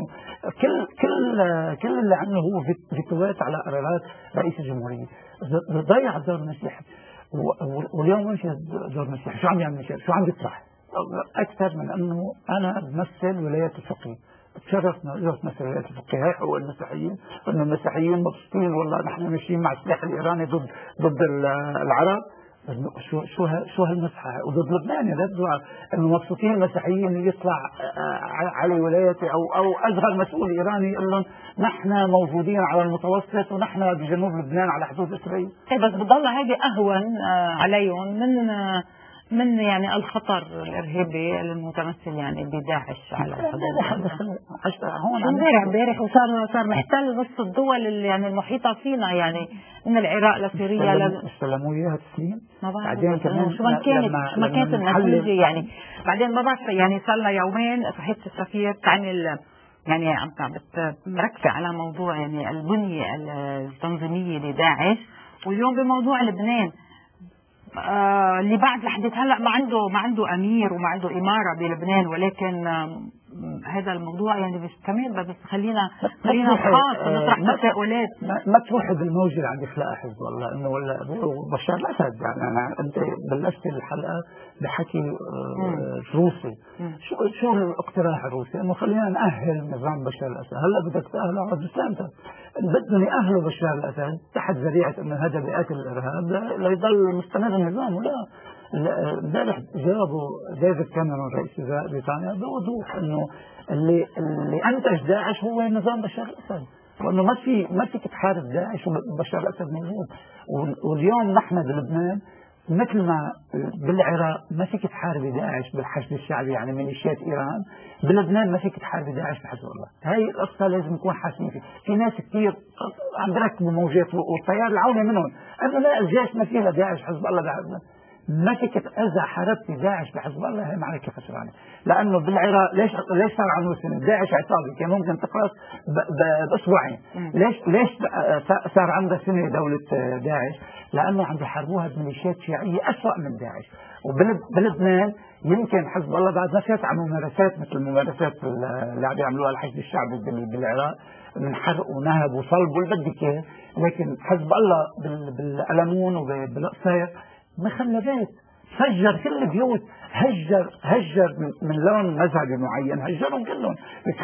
كل اللي عمله هو فيتوات على قرارات رئيس الجمهورية، ضيع الدور المسيحي. واليوم وين دور المسيحي؟ شو عم يعمل؟ شو عم يطرح؟ أكثر من أنه أنا بمثل ولاية الفقيه، تشرفنا اجرت مسؤوليات الفقهاء حقوق المسيحيين انه المسيحيين مبسوطين والله نحن ماشيين مع السلاح الايراني ضد العرب. شو هالمسحه وضد لبنان يبدو انه مبسوطين المسيحيين يطلع على ولايته او اصغر مسؤول ايراني يقول لهم نحن موجودين على المتوسط ونحن بجنوب لبنان على حدود اسرائيل. بس بضل هذه اهون عليهم من يعني الخطر الارهابي المتمثل يعني بداعش على حدود هون. امبارح وصار محتل نص الدول اللي يعني المحيطه فينا، يعني من العراق لسوريا استلموا اياها تسليم. بعدين كمان شو ما كانت النتيجه يعني. بعدين ما بعرف يعني صار لنا يومين صحيفه السفير تعمل يعني عم مركزه على موضوع يعني البنيه التنظيميه لداعش، واليوم بموضوع لبنان اللي بعد لحد هلا ما عنده امير وما عنده اماره بلبنان، ولكن هذا الموضوع يعني بيستمر. بس خلينا خاص نطرح تساؤلات. ما تروح بالموجه اللي عم يخلقها حزب الله انه ولا بشار الاسد. يعني انت بلشت الحلقه بحكي روسي. شو الاقتراح الروسي؟ انه خلينا نأهل نظام بشار الاسد. هلا بدك تأهله على بسلامتك. بدهم يأهلوا بشار الاسد تحت ذريعه انه هذا بيقاتل الارهاب ليضل مستمر النظام. ولا امبارح جابوا ديفيد كاميرون رئيس وزراء بريطانيا بوضوح انه اللي انتج داعش هو نظام بشار الاسد، وانه ما فيك تحارب داعش وبشار الاسد موجود. واليوم نحن بلبنان مثل ما بالعراق ما فيك تحاربي داعش بالحشد الشعبي يعني ميليشيات ايران، بلبنان ما فيك تحاربي داعش بحزب الله. هاي القصه لازم نكون حاسين فيها. في ناس كثير عم بركبوا موجات والتيار العوني منهم انه لا الجيش ما فيه داعش حزب الله بعدنا. ما فيك اذا حاربتي داعش بحزب الله هي معركه خسرانه، لانه بالعراق ليش صار عنده سنه؟ داعش عصابي كان ممكن تخلص باسبوعين. ليش صار عندها سنه دوله داعش؟ لانه عم يحاربوها بميليشيات شيعيه اسوء من داعش. وبلبنان يمكن حزب الله بعد ما فات على ممارسات مثل الممارسات اللي عم يعملوها الحشد الشعبي بالعراق من حرق ونهب وصلب واللي بدك اياه، لكن حزب الله بالقلمون وبالقصير ما خلى بيت، فجر كل البيوت، هجر من لون مذهبي معين، هجرهم كلهم.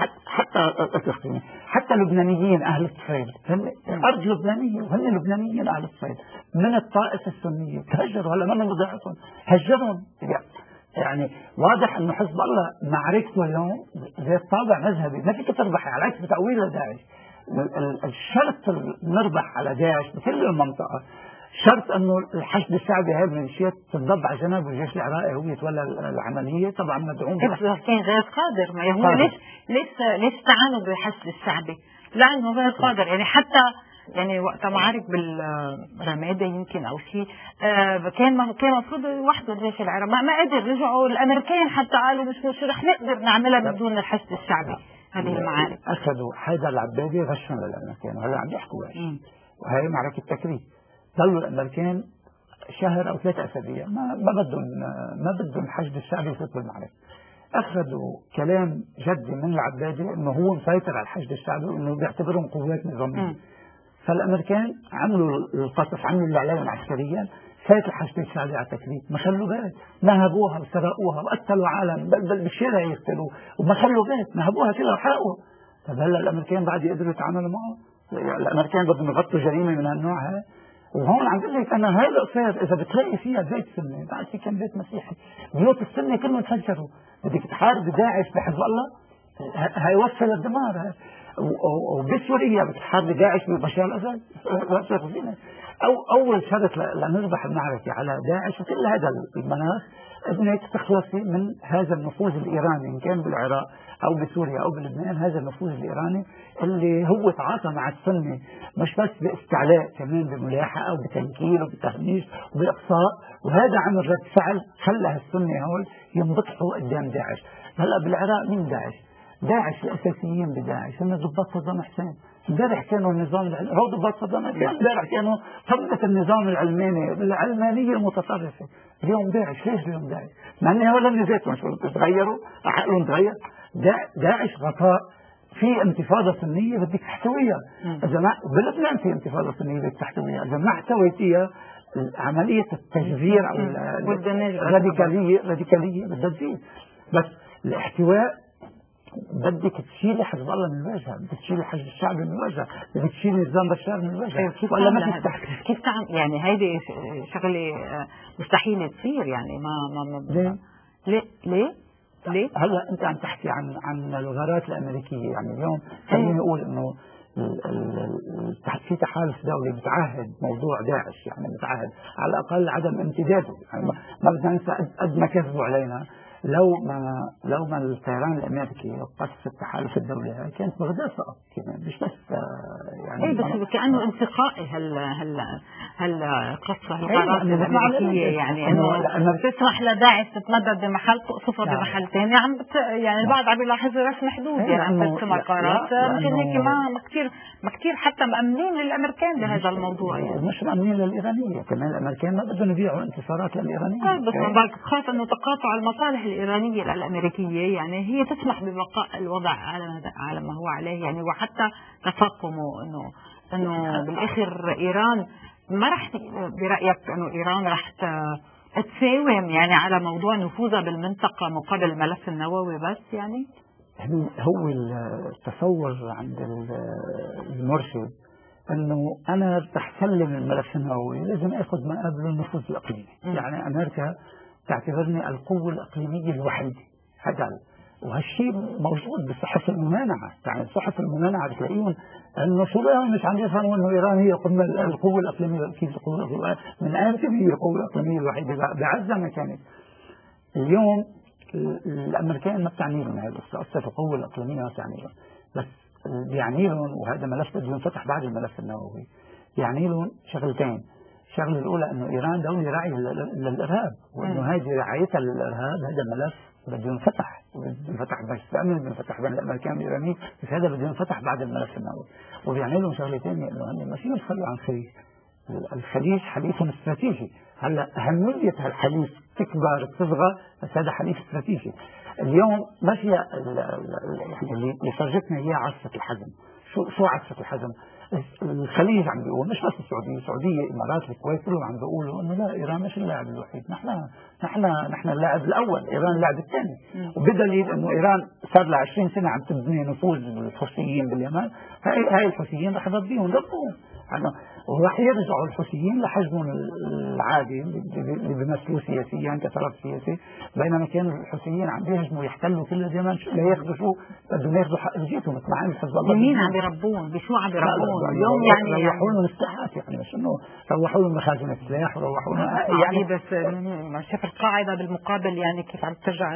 حتى لبنانيين اهل الصفيد ارض لبنانيه وهن لبنانيين اهل الصفيد من الطائفه السنيه تهجروا. هلا ما بضيعتهم هجرهم. يعني واضح انه حزب الله معركته اليوم ذات طابع مذهبي، ما فيك تربحي على عكس تأويل داعش. الشرط نربح على داعش بكل المنطقه شرط انه الحشد الشعبي هاي الميليشيات تنضب على جنب والجيش العراقي هو يتولى العمليه. طبعا مدعوم كان غير قادر. ما هو ليش تعانوا بالحشد الشعبي؟ لانه غير قادر. يعني حتى يعني وقت معارك بالرمادة يمكن او شيء كان المفروض وحده الجيش العراقي ما قدر. رجعوا الامريكان حتى قالوا مش رح نقدر نعملها بدون الحشد الشعبي. هذه المعارك اخذوا حيدر العبادي غشهم للامريكان وهلا عم يحكوا وهي معركه تكريس. ضلوا الامريكان شهر او 3 اسابيع ما بدهم الحشد الشعبي يفوت بالمعركه. اخذوا كلام جدي من العبادي انه هو مسيطر على الحشد الشعبي وانه بيعتبرهم قوات نظاميه. فالامريكان عملوا القصف، عملوا اللي عليهم عسكريا، فات الحشد الشعبي على التكريس. ما خلوا بيت، نهبوها وسرقوها وقتلوا عالم بالشارع يقتلوا وما خلوا بيت، نهبوها كلها وحرقوا. طب هلا الامريكان بعد يقدروا يتعاملوا معه؟ الامريكان بدهم يغطوا جريمه من هالنوع هاي. وهون عم بقول لك انا هاي القصير اذا بتلاقي فيها بيت سني، بعد في كم بيت مسيحي، بيوت السنه كلهم تفجروا. بدك تحارب داعش بحزب الله؟ هاي وصفه للدمار. هاي وبسوريا بتحارب داعش ببشار الاسد؟ اول شرط لنربح المعركه على داعش وكل هذا المناخ انك تخلصي من هذا النفوذ الايراني ان كان بالعراق او بسوريا او بلبنان. هذا النفوذ الايراني اللي هو تعاطى مع السنه مش بس باستعلاء، كمان بملاحقه وبتنكيل وبتهميش وباقصاء، وهذا عمل رد فعل خلى السنه هول ينبطحوا قدام داعش. هلا بالعراق مين داعش؟ داعش الاساسيين بداعش هم ضباط صدام حسين. امبارح كانوا النظام هو ضباط صدام حسين، امبارح كانوا قمة النظام العلماني العلمانيه المتطرفه. اليوم داعش. ليش اليوم داعش؟ مع انه ولا ذاتهم شو تغيروا؟ عقلهم تغير؟ داعش غطاء في انتفاضه سنيه بدك تحتويها. اذا ما بلبنان في انتفاضه سنيه بدك تحتويها، اذا ما احتويتيها عمليه التجذير او الراديكاليه بدها تزيد. بس الاحتواء بدك تشيلي حزب الله من الواجهه، بدك تشيلي حزب الشعب من الواجهه، بدك تشيلي نظام بشار من الواجهه، ولا ما تستحق. كيف تعمل يعني؟ هيدي شغله مستحيل تصير يعني. ما ليه؟ هلا انت عم تحكي عن الغارات الامريكيه، يعني اليوم خليني اقول انه في تحالف دولي بتعهد موضوع داعش، يعني بتعهد على الاقل عدم امتداده، يعني ما بدنا ننسى قد ما كذبوا علينا. لو ما الطيران الامريكي قصف التحالف الدولي كانت بغداد سقط كمان، مش بس يعني ايه بس كانه انتقائي هل قصف القرارات الامريكيه، يعني انه تسمح لداعش تتمدد بمحل تقصفها بمحل ثاني. يعني البعض عم يلاحظ رسم حدود، يعني عم ترسم قرارات مشان هيك ما كثير حتى مأمنين للامريكان بهذا الموضوع، يعني مش مأمنين للايرانيه كمان. الامريكان ما بدهم يبيعوا انتصارات للايرانيه، بس بخاف انه تقاطع المصالح الإيرانية الأمريكية يعني هي تسمح ببقاء الوضع على ما هو عليه، يعني وحتى تفاقمه انه بالاخر ايران ما رح، برأيك انه ايران رح تساوم يعني على موضوع نفوذها بالمنطقة مقابل الملف النووي بس؟ يعني هو التصور عند المرشد انه انا رح سلم الملف النووي لازم اخذ مقابله النفوذ الاقليمي، يعني امريكا تعتبرني القوة الإقليمية الوحيدة، هذا وهالشيء موجود بصحف الممانعة. يعني صحف الممانعة بتلاقيهم انه شو بقى مش عم يفهموا انه ايران هي القوة الإقليمية. كيف القوة الإقليمية؟ من امتى هي القوة الإقليمية الوحيدة؟ بعزها ما كانت. اليوم الامريكان ما بتعني لهم هذا قصة القوة الإقليمية، ما بتعني لهم، بس بيعني لهم، وهذا ملف بده ينفتح بعد الملف النووي، يعني لهم شغلتين. الشغله الاولى انه ايران دوله راعيه للارهاب، وانه هذه رعايتها للارهاب هذا ملف بده ينفتح، بس بامن بده ينفتح بين الامريكان والايرانيين، بس هذا بده ينفتح بعد الملف النووي. وبيعني لهم شغله ثانيه انه هن ما فيهم يتخلوا عن الخليج. الخليج حليف استراتيجي، هلا اهميه هالحليف تكبر تصغر، بس هذا حليف استراتيجي. اليوم ما فيها يعني اللي فرجتنا اياه عصفه الحزم. شو عصفه الحزم؟ الخليج عم بيقول، مش بس السعوديه، الامارات، الكويت، كلهم عم بيقولوا انه لا، ايران مش اللاعب الوحيد، نحن اللاعب الاول، ايران اللاعب الثاني. وبدليل انه ايران صار لها 20 سنه عم تبني نفوذ بالحوثيين باليمن، هاي الحوثيين رح يضبيهم وراح يرجعوا الحوثيين لحجمهم العادي اللي بيمثلوه سياسيا كطرف سياسي، بينما كانوا الحوثيين عم بيهجموا يحتلوا كل اليمن لياخذوا شو بدهم ياخذوا حق جيتهم مع حزب الله. مين عم يربون؟ بشو عم يربون اليوم؟ يعني روحوا لهم السلاحات، يعني مش انه روحوا لهم مخازن السلاح وروحوا لهم يعني بس شاف القاعده بالمقابل يعني كيف عم ترجع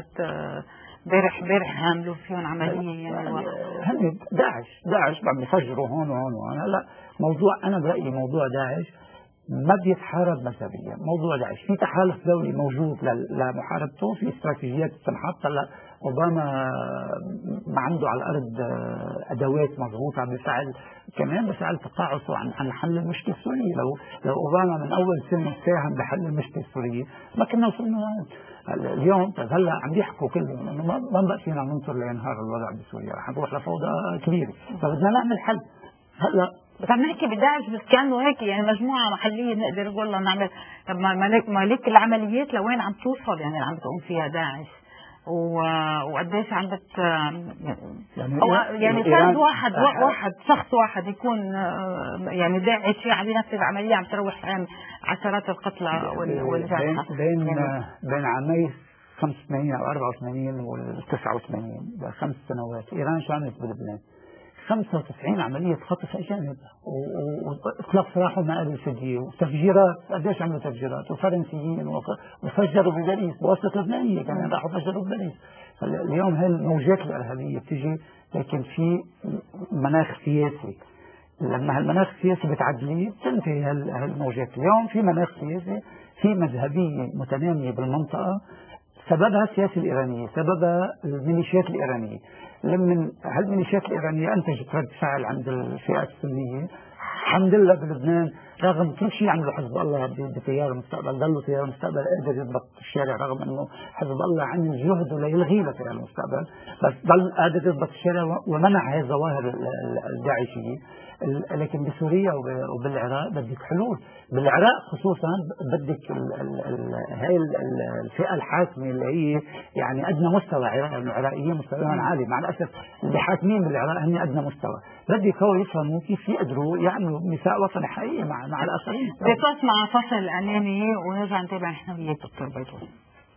امبارح عملوا فيهم عمليه يعني هن داعش عم يفجروا هون وهون وهون. هلا انا برايي موضوع داعش ما بيتحارب مذهبيا. موضوع داعش في تحالف دولي موجود لمحاربته، في استراتيجيات تنحط. هلا اوباما ما عنده على الارض ادوات مضبوطه بفعل كمان بفعل تقاعسه عن حل المشكله السوريه. لو اوباما من اول سنه ساهم بحل المشكله السوريه ما كنا وصلنا اليوم. هلا عم يحكوا كلهم انه ما بقى فينا ننطر لينهار الوضع بسوريا، رح نروح لفوضى كبيره، فبدنا نعمل حل. هلا بس عم نحكي بداعش بس كانه هيك يعني مجموعه محليه نقدر نقول والله نعمل. طب مالك العمليات لوين عم توصل يعني اللي عم تقوم فيها داعش؟ وقديش عم يعني فرد واحد شخص واحد يكون يعني داعش عم ينفذ عمليه عم تروح عشرات القتلى والجرحى بين عامي 85 او 84 وال 89 ب5 سنوات ايران شو عملت بلبنان؟ 95 عملية خطف أجانب وإطلاق سراح ومآل فدية وتفجيرات. قديش عملوا تفجيرات؟ وفرنسيين وفجروا بباريس بواسطة لبنانية كمان راحوا فجروا بباريس. اليوم هالموجات الإرهابية بتجي لكن في مناخ سياسي. لما هالمناخ السياسي بتعدليه بتنتهي هالموجات. اليوم في مناخ سياسي، في مذهبية متنامية بالمنطقة، سببها السياسة الإيرانية، سببها الميليشيات الإيرانية. لما هالميليشيات الإيرانية أنتجت رد فعل عند الفئات السنية. الحمد لله بلبنان رغم كل شيء عمله حزب الله بتيار المستقبل، ظلوا تيار المستقبل قادر يضبط الشارع رغم انه حزب الله عمل جهده ليلغي لتيار المستقبل، بس ضل قادر يضبط الشارع ومنع هذه الظواهر الداعشية. لكن بسوريا وبالعراق بدك حلول. بالعراق خصوصا بدك هاي الفئة الحاكمة اللي هي يعني أدنى مستوى. العراقيين مستواهم عالي، مع الأسف اللي حاكمين بالعراق هن أدنى مستوى. بدك هو يفهموا كيف يقدروا يعملوا مساء وطني حقيقي مع الآخرين. بتصنع فصل أمامي ونرجع نتابع نحن وياك دكتور بيضون.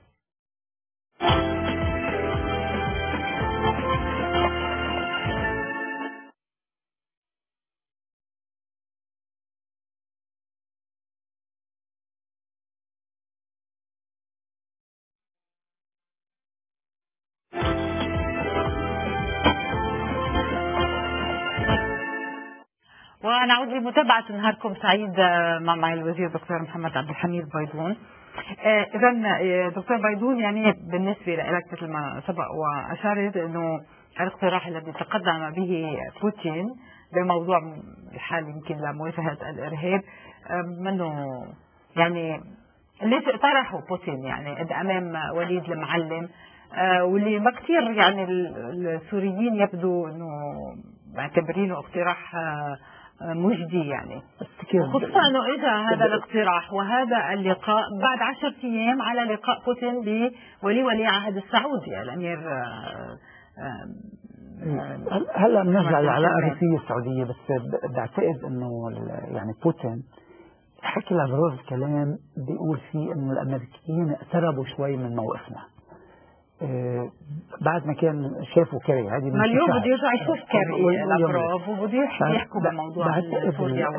ونعود لمتابعة نهاركم سعيد مع الوزير دكتور محمد عبد الحميد بيضون. إذا دكتور بيضون، يعني بالنسبة لك مثل ما سبق وأشارت أنه الاقتراح الذي تقدم به بوتين بموضوع الحال يمكن لمواجهة الإرهاب منه يعني اللي طرحه بوتين يعني أمام وليد المعلم، واللي ما كثير يعني السوريين يبدو أنه معتبرينه اقتراح مجدي، يعني خصوصا انه اجى هذا الاقتراح وهذا اللقاء بعد 10 ايام على لقاء بوتين بولي عهد السعودي الامير. هلا بنرجع للعلاقه الروسيه السعوديه، بس بعتقد انه يعني بوتين حكي لافروف كلام بيقول فيه انه الامريكيين اقتربوا شوي من موقفنا. بعد ما كان شافوا كيري، هذه ما اليوم بده يرجع يشوف كيري لافروف وبده يحكوا بموضوع سوريا.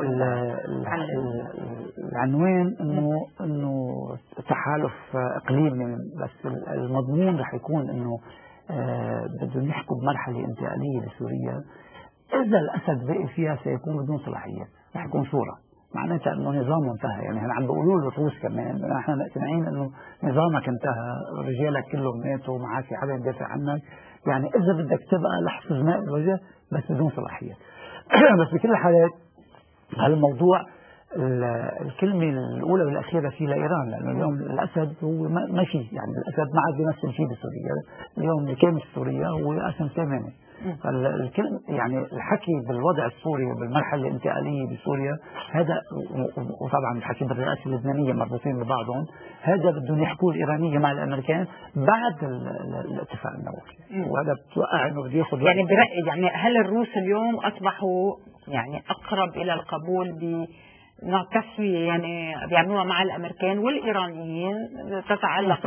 العنوان انه تحالف اقليمي، بس المضمون رح يكون انه بدهم يحكوا بمرحله انتقاليه لسوريا. اذا الاسد بقي فيها سيكون بدون صلاحيات، رح يكون صوره معناتها انه نظامه انتهى. يعني هن عم بيقولوا له الروس كمان نحن مقتنعين انه نظامك انتهى، رجالك كلهم ماتوا، معك حدا يدافع عنك. يعني اذا بدك تبقى لحظه ماء الوجه بس بدون صلاحيات. بس بكل الحالات هالموضوع الكلمه الاولى والاخيره فيه لايران، لانه اليوم الاسد هو ماشي، يعني الاسد ما عاد بيمثل شيء بسوريا. اليوم كامل سوريا هو قسم ثمانية. فالكلمة يعني الحكي بالوضع السوري وبالمرحله الانتقاليه بسوريا هذا، وطبعا الحكي بالرئاسه اللبنانيه مربوطين ببعضهم، هذا بدهم يحكوا الايرانيه مع الامريكان بعد الاتفاق النووي، وهذا بتوقع انه بده ياخذ يعني برأيي يعني هل الروس اليوم اصبحوا يعني اقرب الى القبول نوع تسوية يعني بيعملوها مع الامريكان والايرانيين تتعلق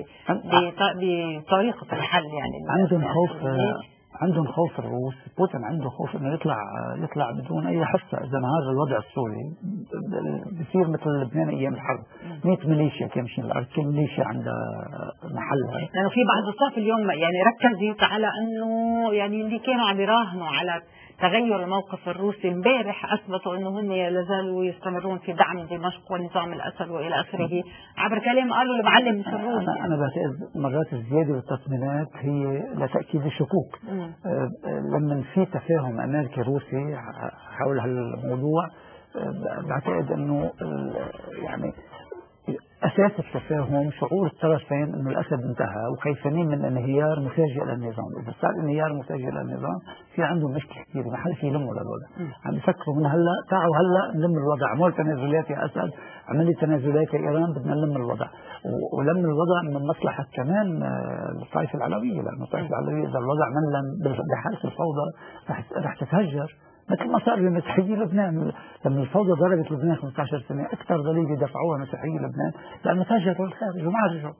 بطريقه الحل؟ يعني عندهم خوف الروس. بوتين عنده خوف انه يطلع بدون اي حصه. اذا هذا الوضع السوري بصير مثل لبنان ايام الحرب، 100 ميليشيا كامشين الارض، كل ميليشيا عندها محلها. لانه في بعض الصف اليوم يعني ركزت على انه يعني اللي كانوا عم يراهنوا على تغير الموقف الروسي امبارح اثبتوا انه هم لازالوا يستمرون في دعم دمشق ونظام الاسد والى اخره، عبر كلام قالوا المعلم مش الروسي. انا بعتقد مرات الزياده بالتطمينات هي لتاكيد الشكوك. لما في تفاهم امريكي روسي حول هالموضوع، بعتقد انه يعني أساس التفاهم شعور الطرفين أنه الأسد انتهى وخايفين من انهيار مفاجئ للنظام. إذا صار انهيار مفاجئ للنظام في عندهم مشكلة كثيرة، ما حدا يلموا للوضع. عم يفكروا من هلا، تعالوا هلا نلم الوضع، عمل تنازلات يا أسد، عملي تنازلات يا إيران، بدنا نلم الوضع. ولم الوضع من مصلحة كمان الطائفة العلوية، لأنه الطائفة العلوية إذا الوضع من لم بحالة الفوضى رح تتهجر، مثل ما صار بمسيحيي لبنان. لما الفوضى ضربت لبنان 15 سنة أكثر ضريبة دفعوها مسيحيي لبنان لأنه تهجروا الخارج وما رجعوا.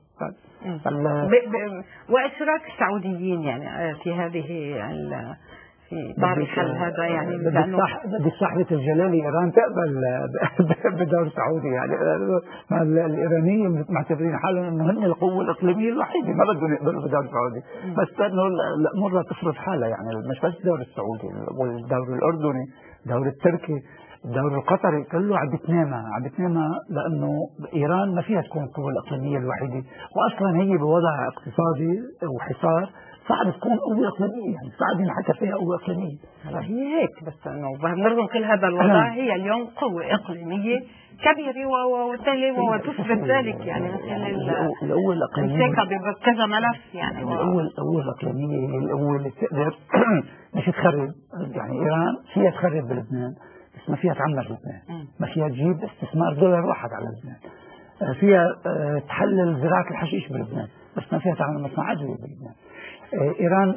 وإشراك السعوديين يعني في هذه في طار حل هذا، يعني بدك صاحبة الجلالة إيران تقبل بدور سعودي. يعني الإيرانيين معتبرين حالهم إنه هن القوة الإقليمية الوحيدة، ما بدهم يقبلوا بدور سعودي، بس إنه الأمور تفرض حالها. يعني مش بس الدور السعودي، والدور الأردني، الدور التركي، الدور القطري، كله عم بتنامى لأنه إيران ما فيها تكون القوة الإقليمية الوحيدة، وأصلا هي بوضع اقتصادي وحصار صعب تكون قوة إقليمية. يعني صعب نحكي فيها قوة إقليمية. هي هيك، بس إنه بنرغم كل هذا الوضع هي اليوم قوة إقليمية كبيرة وتثبت ذلك. يعني مثل القوة الإقليمية بكذا ملف، يعني القوة الإقليمية هي القوة اللي بتقدر مش تخرب، يعني يعني إيران فيها تخرب بلبنان بس ما فيها تعمر لبنان، ما فيها تجيب استثمار دولار واحد على لبنان، فيها تحلل زراعة الحشيش بلبنان بس ما فيها تعمل مصنع أدوية بلبنان. إيران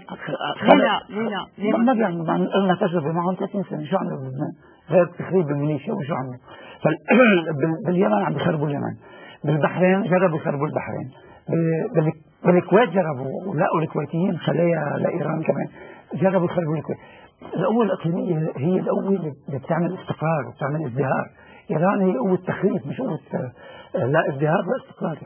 ليه ما بيعملوا، قلنا تجربة معهم 30 سنة شو عملوا بلبنان غير تخريب الميليشيا وشو عملوا. باليمن عم بيخربوا اليمن، بالبحرين جربوا يخربوا البحرين، بالكويت جربوا ولقوا الكويتيين خلايا لإيران كمان جربوا يخربوا الكويت. القوة الإقليمية هي القوة اللي بتعمل استقرار وبتعمل ازدهار. إيران هي قوة تخريب مش قوة لا ازدهار ولا استقرار.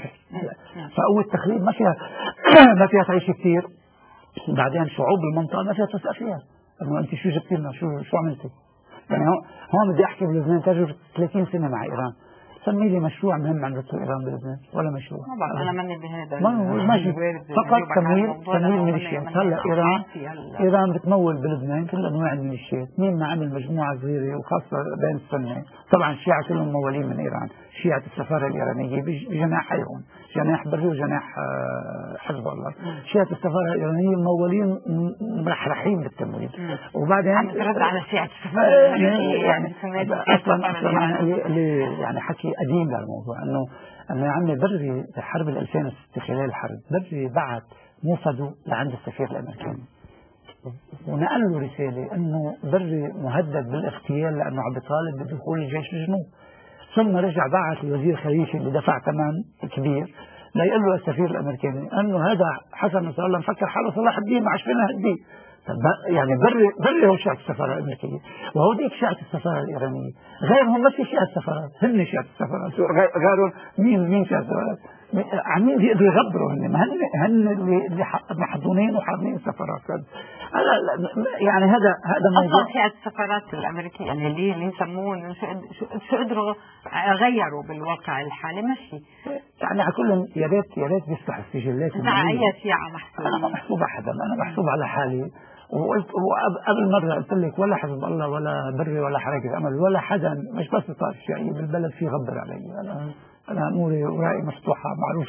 فقوة تخريب ما فيها تعيش كثير. بعدين شعوب المنطقة ما فيها تسأل فيها انه انت شو جبتي لنا، شو عملتي. يعني هون بدي احكي بلبنان تجربة 30 سنة مع إيران. سمي لي مشروع مهم عملته إيران بلبنان ولا مشروع؟ أنا ماني بهذا ماشي فقط تمويل ميليشيات. هلا إيران بتمول بلبنان كل أنواع الميليشيات. مين ما عمل مجموعة صغيرة وخاصة بين السنة، طبعا الشيعة كلهم ممولين من إيران، شيعة السفارة الإيرانية بجناحين، جناح بري وجناح حزب الله. شيعة السفارة الإيرانية ممولين مرحرحين بالتمويل. وبعدين عم ترد على شيعة السفارة يعني أصلا يعني حكي قديم للموضوع انه يا عمي بري حرب 2006 خلال الحرب بري بعت موسده لعند السفير الامريكاني ونقل له رساله انه بري مهدد بالاغتيال لانه عم بيطالب بدخول الجيش الجنوب. ثم رجع بعث الوزير خليفي اللي دفع ثمن كبير ليقول له السفير الامريكاني انه هذا حسن نصر الله مفكر حاله صلاح الدين ما عادش فينا هديه. يعني بري هو شيعة السفارة الأمريكية وهوديك شيعة السفارة الإيرانية. غيرهم ما في شيعة السفارات، هن شيعة السفارات. غيرهم مين شيعة السفارات؟ عمين بيقدروا يغبروا هن اللي محضونين وحاضنين السفارات. يعني هذا موضوع. أصلا شيعة السفارات الأمريكية يعني اللي يسمون شو قدروا غيروا بالواقع الحالي ماشي. يعني على كلهم يا ريت بيفتحوا السجلات. أي شيعة محسوب؟ أنا ما محسوب حدا، أنا محسوب على حالي. وقلت وقبل مرة قلت لك ولا حزب الله ولا بري ولا حركة أمل ولا حدا، مش بس الطائفة الشيعية بالبلد في غبر علي. أنا أموري ورأيي مفتوحة، معروف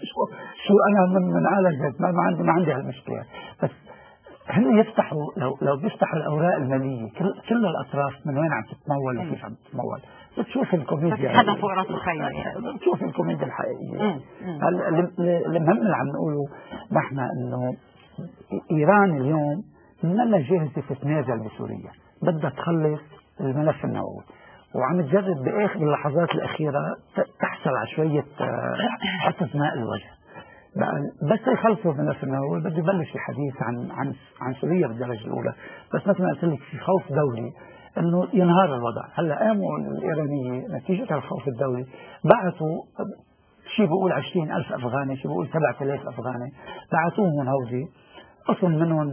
شو أنا من عالم جد ما عندي هالمشكلة. بس هن يفتحوا لو بيفتحوا الأوراق المالية كل الأطراف من وين عم تتمول وكيف عم تتمول بتشوف الكوميديا. هذا فوق راس الخيل بتشوف الكوميديا الحقيقية. المهم اللي عم نقوله نحن إنه إيران اليوم ما جاهزة تتنازل بسوريا، بدها تخلص الملف النووي وعم تجرب بآخر اللحظات الأخيرة تحصل على شوية حتى ماء الوجه. بس يخلصوا الملف النووي بده يبلش الحديث عن سوريا بالدرجة الأولى. بس مثل ما قلت لك في خوف دولي إنه ينهار الوضع. هلا قاموا الإيرانية نتيجة الخوف الدولي بعثوا شيء بقول 20,000 أفغاني، شيء بقول 7,000 أفغاني، بعثوهم هودي أصل منهم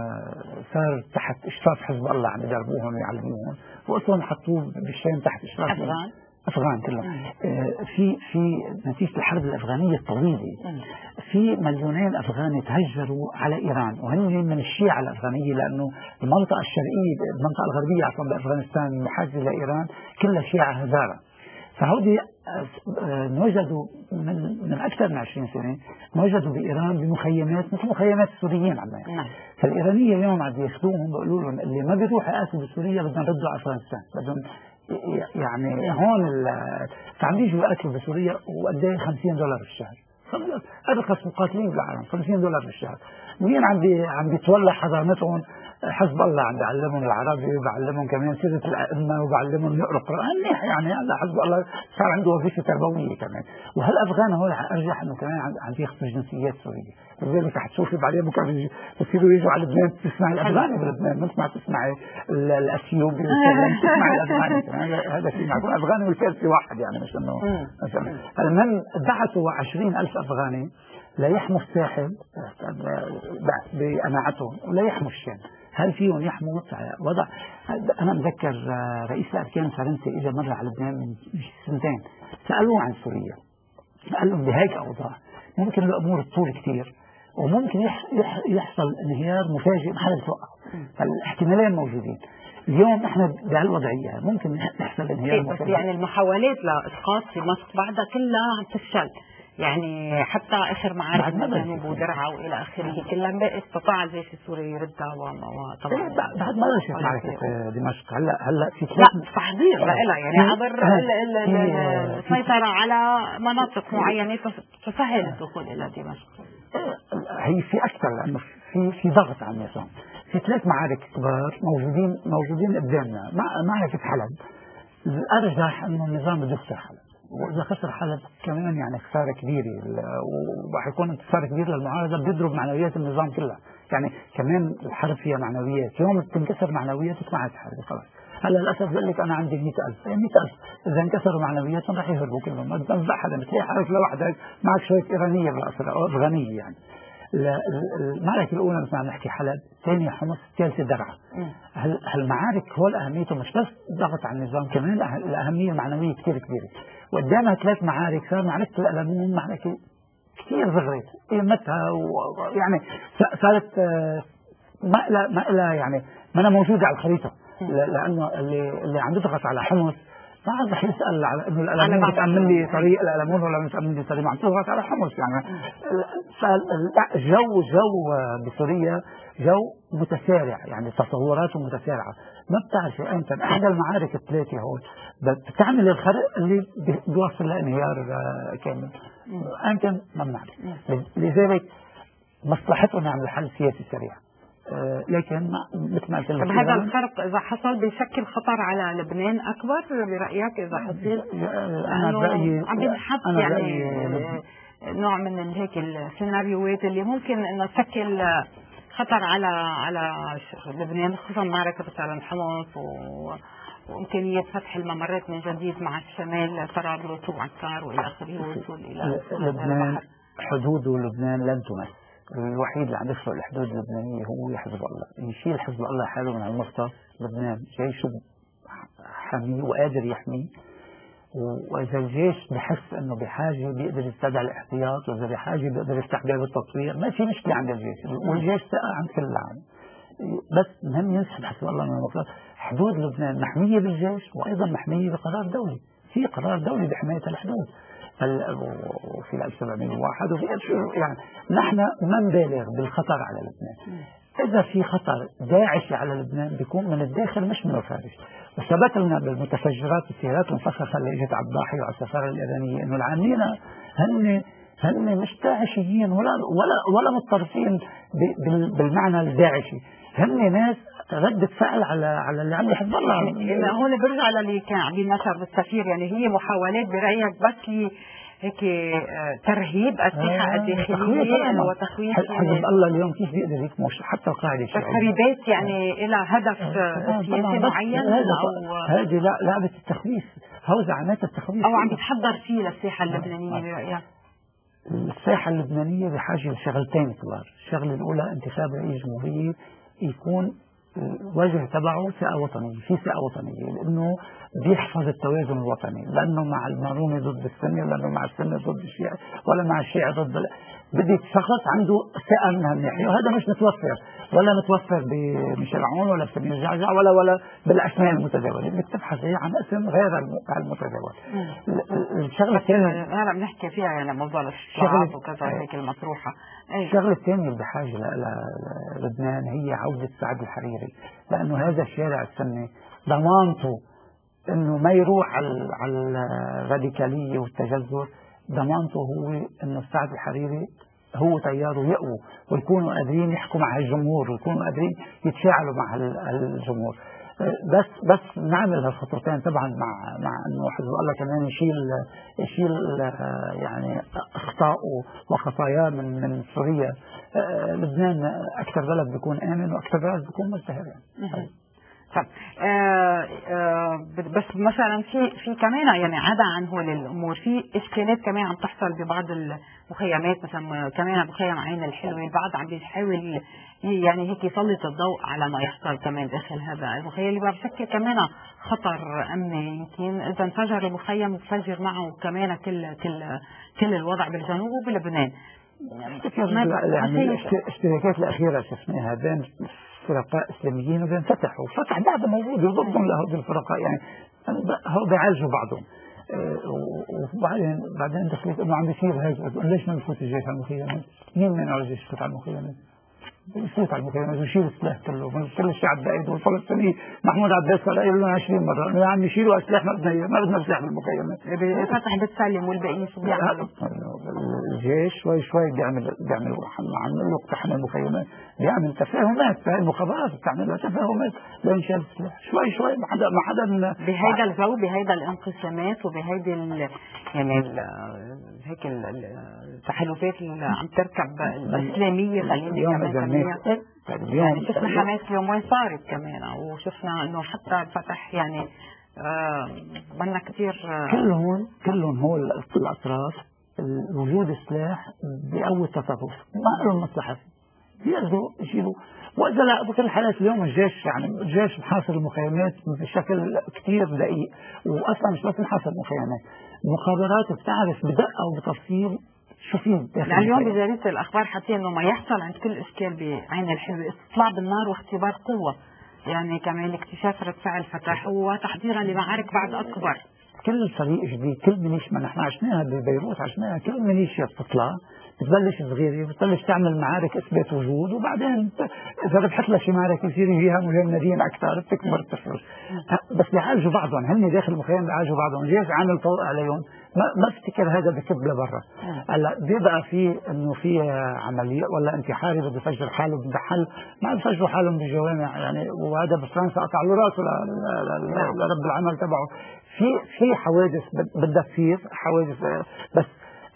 صار تحت إشراف حزب الله عم يدربوهم ويعلموهم، وأصلا حطوه بالشام تحت إشراف أفغان كلهم. في نتيجة الحرب الأفغانية الطويلة في مليونين أفغاني تهجروا على إيران وهن من الشيعة الأفغانية، لأنه المنطقة الشرقية المنطقة الغربية عفوا بأفغانستان المحاذية لإيران كلها شيعة هزارة. فهودي نوجدوا من أكثر من 20 سنة نوجدوا بإيران بمخيمات مثل مخيمات السوريين عمان. فالإيرانية اليوم عم ياخذوهم بيقولوا لهم اللي ما بيروح يقاتل بسوريا بدنا نرده على أفغانستان، بدهم يعني هون فعم يجوا يقاتلوا بسوريا وقد ايه $50 في الشهر. أرخص مقاتلين بالعالم $50 في الشهر. مين عم بيتولى حضانتهم؟ حزب الله عم بيعلمهم العربي وبعلمهم كمان سيرة الأئمة وبعلمهم يقرأ قرآن يعني هلا حزب الله صار عنده وظيفة تربوية كمان. وهالأفغان هول أرجح إنه كمان عم ياخذوا جنسيات سورية. لذلك حتشوفي بعدين بكره بصيروا يجوا على لبنان تسمعي الأفغاني بلبنان مش ما تسمعي الأثيوبي تسمعي الأفغاني. هذا في معكم أفغاني والفارسي واحد يعني مش إنه مثلا. المهم بعثوا 20,000 أفغاني لا يحموا الساحل بأماعتهم ولا يحموا الشام. هل فيهم يحموا وضع؟ أنا مذكر رئيس الأركان الفرنسي إجا مرة على لبنان من 2 سنين سألوه عن سوريا، قال لهم بهيك أوضاع ممكن الأمور تطول كتير وممكن يحصل انهيار مفاجئ ما حدا يتوقع. فالاحتمالين موجودين. اليوم احنا بهالوضعيه ممكن يحصل انهيار مفاجئ. يعني المحاولات لاسقاط دمشق بعدها كلها عم تفشل. يعني حتى آخر معارك الجنوب ودرعا وإلى آخره كلها استطاع الجيش السوري يردها وطبعا بعد ما بلشت معركة دمشق. هلا في لا تحضير لها يعني عبر السيطرة على مناطق معينة تسهل الدخول إلى دمشق. هي في أكثر، لأنه في ضغط على النظام. في 3 معارك كبار موجودين قدامنا. معركة حلب الأرجح أنه النظام بده يخسر حلب، وإذا خسر حلب كمان يعني خسارة كبيرة، وحيكون انتصار كبير للمعارضة بيضرب معنويات النظام كلها. يعني كمان الحرب فيها معنويات، يوم تنكسر معنوياتك ما عاد حرب خلاص. هلا للأسف بقول لك أنا عندي 100,000 إذا انكسروا معنوياتهم رح يهربوا كلهم، ما بتنفع حدا. بتلاقي حالك لوحدك معك شوية إيرانية بالأصل أو أفغانية. يعني المعركة الأولى مثل ما عم نحكي حلب، الثانية حمص، الثالثة درعا. هالمعارك هول أهميته مش بس ضغط على النظام، كمان الأهمية المعنوية كثير كبيرة. وقدامها 3 معارك. صار معركة القلمون معركة كثير صغرت قيمتها، ويعني صارت ما إلها يعني ما أنا موجودة على الخريطة، لأنه اللي عم يضغط على حمص ما عاد رح يسأل على انه القلمون بتأمن لي طريق القلمون ولا بتأمن لي طريق، عم تضغط على حمص. يعني جو بسوريا جو متسارع، يعني تصوراته متسارعة. ما بتعرف انت احدى المعارك ال3 هون بتعمل الخرق اللي بيوصل لانهيار كامل. انت ما بنعرف. لذلك مصلحتهم نعمل حل سياسي سريع. لكن مثل ما قلت لك هذا الخرق اذا حصل بيشكل خطر على لبنان اكبر برايك اذا حصل؟ انا برايي عم بنحط يعني نوع من هيك السيناريوهات اللي ممكن انه تشكل خطر على لبنان، خصوصا معركه مثلا حمص وامكانيه فتح الممرات من جديد مع الشمال، طرابلس وعكار والى اخره، والوصول الى لبنان. حدود لبنان لن تمس. الوحيد اللي عم يخلق الحدود اللبنانية هو حزب الله. يشيل حزب الله حاله من المختص. لبنان جيشه حمي وقادر يحمي، وإذا الجيش بحس أنه بحاجة بيقدر يستدعي الاحتياط، وإذا بحاجة بيقدر يفتح باب التطوير. ما في مشكلة عند الجيش، والجيش ثقة عند كل العالم. بس مهم ينسحب حزب الله من المختص. حدود لبنان محمية بالجيش، وأيضا محمية بقرار دولي. في قرار دولي بحماية الحدود وفي 1701 وفي يعني نحن ما نبالغ بالخطر على لبنان. إذا في خطر داعشي على لبنان بيكون من الداخل مش من الخارج. وثبت لنا بالمتفجرات السيارات المفخخة اللي اجت على الضاحية وعلى السفارة الإيرانية إنه العاملين هن مش داعشيين ولا متطرفين بالمعنى الداعشي. هن ناس ردة فعل على اللي عم يحب الله. هون برجع للي كان عم ينشر بالسفير، يعني هي محاولات برأيك بس هيك ترهيب الساحة الداخلية وتخويف حزب الله اليوم كيف بيقدر يكمش حتى القاعدة الشيعية تخريبات يعني إلى هدف سياسي معين، أو هذه لعبة التخويف، هو زعامات التخويف، أو عم يتحضر فيه للساحة اللبنانية برأيك؟ الساحة اللبنانية بحاجة لشغلتين كبار. الشغلة الأولى انتخاب رئيس جمهورية يكون الوجه تبعه ثقة وطنية، في ثقة وطنية، لأنه بيحفظ التوازن الوطني، لأنه مع الماروني ضد السنة، لأنه مع السنة ضد الشيعة، ولا مع الشيعة ضد بدك شخص عنده ثقة من هالناحية، وهذا مش متوفر، ولا متوفر بميشيل عون ولا بسمير جعجع ولا بالأسماء المتداولة. بدك تبحث عن اسم غير المتداول. الشغلة الثانية هلا بنحكي فيها يعني موضوع الاستشراف وكذا هيك المطروحة. الشغلة الثانية اللي بحاجة للبنان هي عودة سعد الحريري، لأنه هذا الشارع السني ضمانته انه ما يروح على الراديكالية والتجذر، ضمانته هو انه سعد الحريري هو تياره يقوى، ويكونوا قادرين يحكوا مع الجمهور، ويكونوا قادرين يتفاعلوا مع الجمهور. بس نعمل هالخطوتين طبعا مع انه حزب الله كمان يشيل يعني اخطاءه وخطاياه من سوريا. لبنان اكثر بلد بيكون امن واكثر بلد بيكون مزدهر يعني. طب بس مثلا في كمان يعني عدا عن هول الامور، في اشكالات كمان عم تحصل ببعض المخيمات، مثلا كمان مخيم عين الحلوه البعض عم بيحاول يعني هيك يسلط الضوء على ما يحصل كمان داخل هذا المخيم اللي بشكل كمان خطر امني. يمكن اذا انفجر المخيم تفجر معه كمان كل الوضع بالجنوب وبلبنان. يعني الاشتراكات الاخيره شفناها بين فرقاء اسلاميين وبين فتح بعض موجود ضدهم لهذه الفرقاء، يعني هو بيعالجوا بعضهم. وبعدين دخلت انه عم بيصير هيك، ليش ما بفوت الجيش على المخيمات؟ مين منع الجيش يفوت على المخيمات؟ يفوت على المخيمات ويشيل السلاح كله، كل الشعب بايده، والفلسطيني محمود عباس قال لهم 20 مره يا عم شيلوا اسلحه، ما بدنا سلاح بالمخيمات. فتح بتسلم والباقيين شو بيعملوا؟ الجيش شوي شوي بيعمل عم له اقتحم المخيمات، بيعمل تفاهمات، المخابرات بتعمل تفاهمات لإنشاء السلاح شوي شوي. ما حدا بهيدا الجو، بهيدا الانقسامات وبهيدي يعني هيك التحالفات اللي عم تركب الاسلاميه، خليني كمان يعني شفنا حماس اليوم وين صارت كمان، وشفنا انه حتى الفتح يعني بدنا كثير كلهم هو الاطراف وجود السلاح بقوي التطرف، ما لهم مصلحه فيه، بيقدروا يشيلوا. واذا لا بكل الحالات اليوم الجيش محاصر المخيمات بشكل كثير دقيق، واصلا مش بس محاصر المخيمات، المخابرات بتعرف بدقه وبتفصيل شو في داخل. يعني اليوم بجريدة الأخبار حكي إنه ما يحصل عند كل إشكال بعين الحلوة استطلاع بالنار واختبار قوة، يعني كمان اكتشاف رد فعل فتح وتحضيرا لمعارك بعد أكبر. كل فريق جديد، كل ميليشيا، ما نحن عشناها ببيروت، عشناها كل ميليشيا بتطلع بتبلش صغيره، بتبلش تعمل معارك اثبات وجود، وبعدين اذا ربحت لها شي معركه يصير فيها مجندين اكثر، بتكبر بتفرج. بس بيعالجوا بعضهم، هن داخل المخيم بيعالجوا بعضهم، الجيش عامل طوق عليهم، ما افتكر هذا بكب لبرا. هلا بيبقى في انه في عمليه ولا انتحاري بده يفجر حاله بمحل، ما بفجروا حالهم بالجوامع يعني، وهذا بفرنسا قطع له راسه لرب العمل تبعه. في حوادث بدها تصير حوادث، بس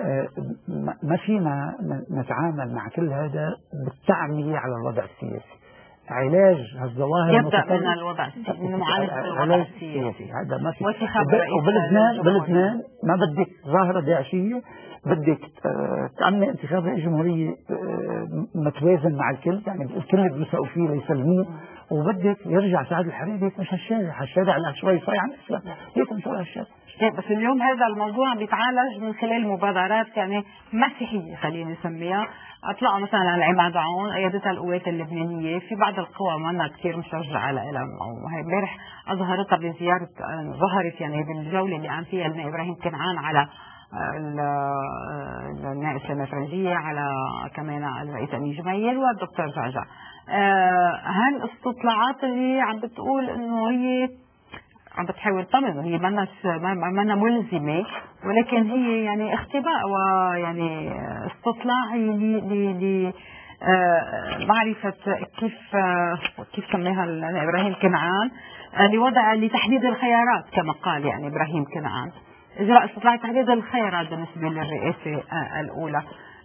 ما فينا نتعامل مع كل هذا بالتعمية على الوضع السياسي. علاج هالظواهر يبدأ من الوضع السياسي، من معالجة الوضع السياسي، هذا ما في. وبلبنان ما بدك ظاهرة داعشية، بدك تعمل انتخاب رئيس جمهورية متوازن مع الكل، يعني الكل بيوثقوا فيه ليسلموه، وبدك يرجع سعد الحريري يكمش هالشارع لا شوي عن الإسلام يكمش هالشارع. بس اليوم هذا الموضوع بيتعالج من خلال مبادرات يعني مسيحية خلينا نسميها، اطلعوا مثلا على عماد عون ايدتها القوات اللبنانيه، في بعض القوى منا كثير مشجعه لها، وهي امبارح اظهرتها بزياره، ظهرت يعني بالجوله اللي قام فيها النائب ابراهيم كنعان على النائب سلمى فرنجيه، على كمان الرئيس امين جميل والدكتور جعجع. هالاستطلاعات اللي عم بتقول انه هي عم بتحاول طبعا، هي منا ملزمه، ولكن هي يعني اختباء ويعني استطلاع لمعرفه كيف سماها ابراهيم كنعان، لتحديد الخيارات كما قال يعني ابراهيم كنعان، اجراء استطلاع تحديد الخيارات بالنسبه للرئاسه الاولى.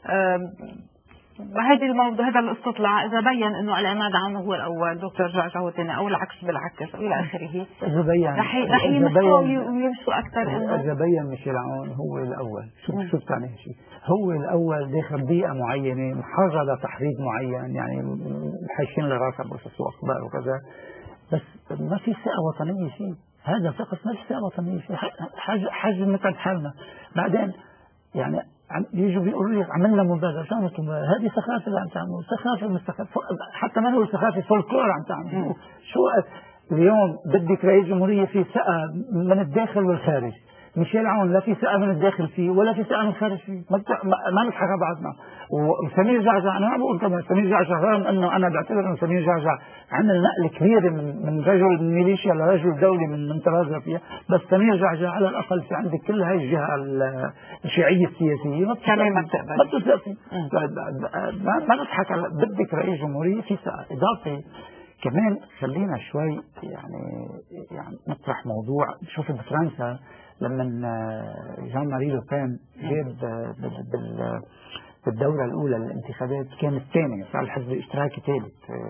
هذا الموضوع، هذا الاستطلاع اذا بين انه العماد عون هو الاول، دكتور جعجع هو الثاني، او العكس بالعكس الى اخره، اذا بين رح يمسكوا ويمسكوا اكثر انه اذا بين ميشيل عون هو الاول. شو بتعني هالشيء؟ هو الاول داخل بيئه معينه محرره لتحريض معين، يعني حايشين لراسه بقصص واخبار وكذا، بس ما في ثقه وطنيه فيه. هذا فقط ما في ثقه وطنيه فيه، حاجه مثل حالنا. بعدين يعني يجوا بيقولوا لي عملنا مبادرة، شو عملتوا؟ هذه ثقافة اللي عم تعملوا، ثقافة مستقبل، حتى ما نقول ثقافة، فولكلور عم تعملوا. شو اليوم بدك رئيس جمهورية في ثقة من الداخل والخارج، ميشيل عون لا في ثقة من الداخل فيه ولا في ثقة من الخارج فيه، ما نضحك على بعضنا. وسمير جعجع أنا ما بقول كمان سمير جعجع، رغم أنه أنا بعتبر أنه سمير جعجع عمل نقلة كبيرة من رجل ميليشيا لرجل دولي من طراز فيها، بس سمير جعجع على الأقل في عندك كل هاي الجهة الشيعية السياسية ما بتثق فيه. ما نضحك على بدك رئيس جمهورية في ثقة. إضافة كمان خلينا شوي يعني نطرح موضوع. شوف بفرنسا لما جان ماري لو بان جاب بالدورة الأولى للانتخابات كان الثاني، صار الحزب الاشتراكي ثالث،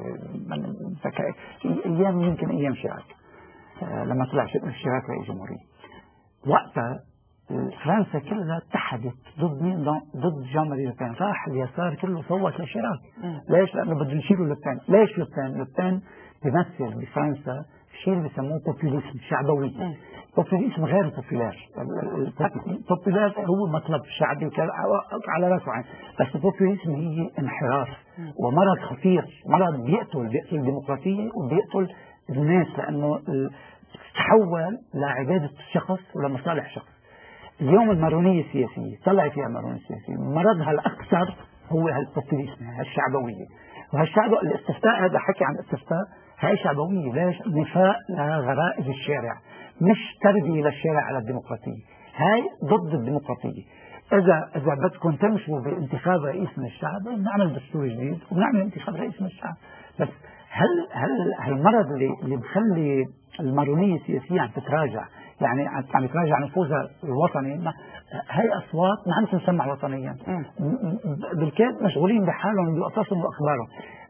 أيام يمكن أيام شراك لما طلع شراك رئيس جمهورية. وقتها فرنسا كلها اتحدت ضد مين؟ ضد جان ماري لو بان. راح اليسار كله صوت لشراك. ليش؟ لأنه بده يشيلوا لو بان. ليش لو بان بيمثل بفرنسا شيء اللي بيسموه بوبوليزم، شعبوية. بوبوليزم غير بوبولار. البوبولار هو مطلب شعبي على راسه عين، بس البوبوليزم هي انحراف ومرض خطير، مرض بيقتل الديمقراطية وبيقتل الناس، لأنه تحول لعبادة شخص ولمصالح شخص. اليوم المارونية السياسية طلع فيها المارونية السياسية مرضها الأكثر هو هالبوبوليزم، هالشعبوية. الاستفتاء هذا حكي عن استفتاء، هاي شعبوية. ليش؟ نفاق لغرائز الشارع، مش تربية للشارع على الديمقراطية. هاي ضد الديمقراطية. إذا بدكم تمشوا بانتخاب رئيس من الشعب بنعمل دستور جديد وبنعمل انتخاب رئيس من الشعب. بس هل المرض اللي بخلي المارونية السياسية عم تتراجع، يعني عم يتراجع نفوذها الوطني، هاي أصوات ما عم تسمع وطنيا، بالكاد مشغولين بحالهم بقصصهم وأخبارهم.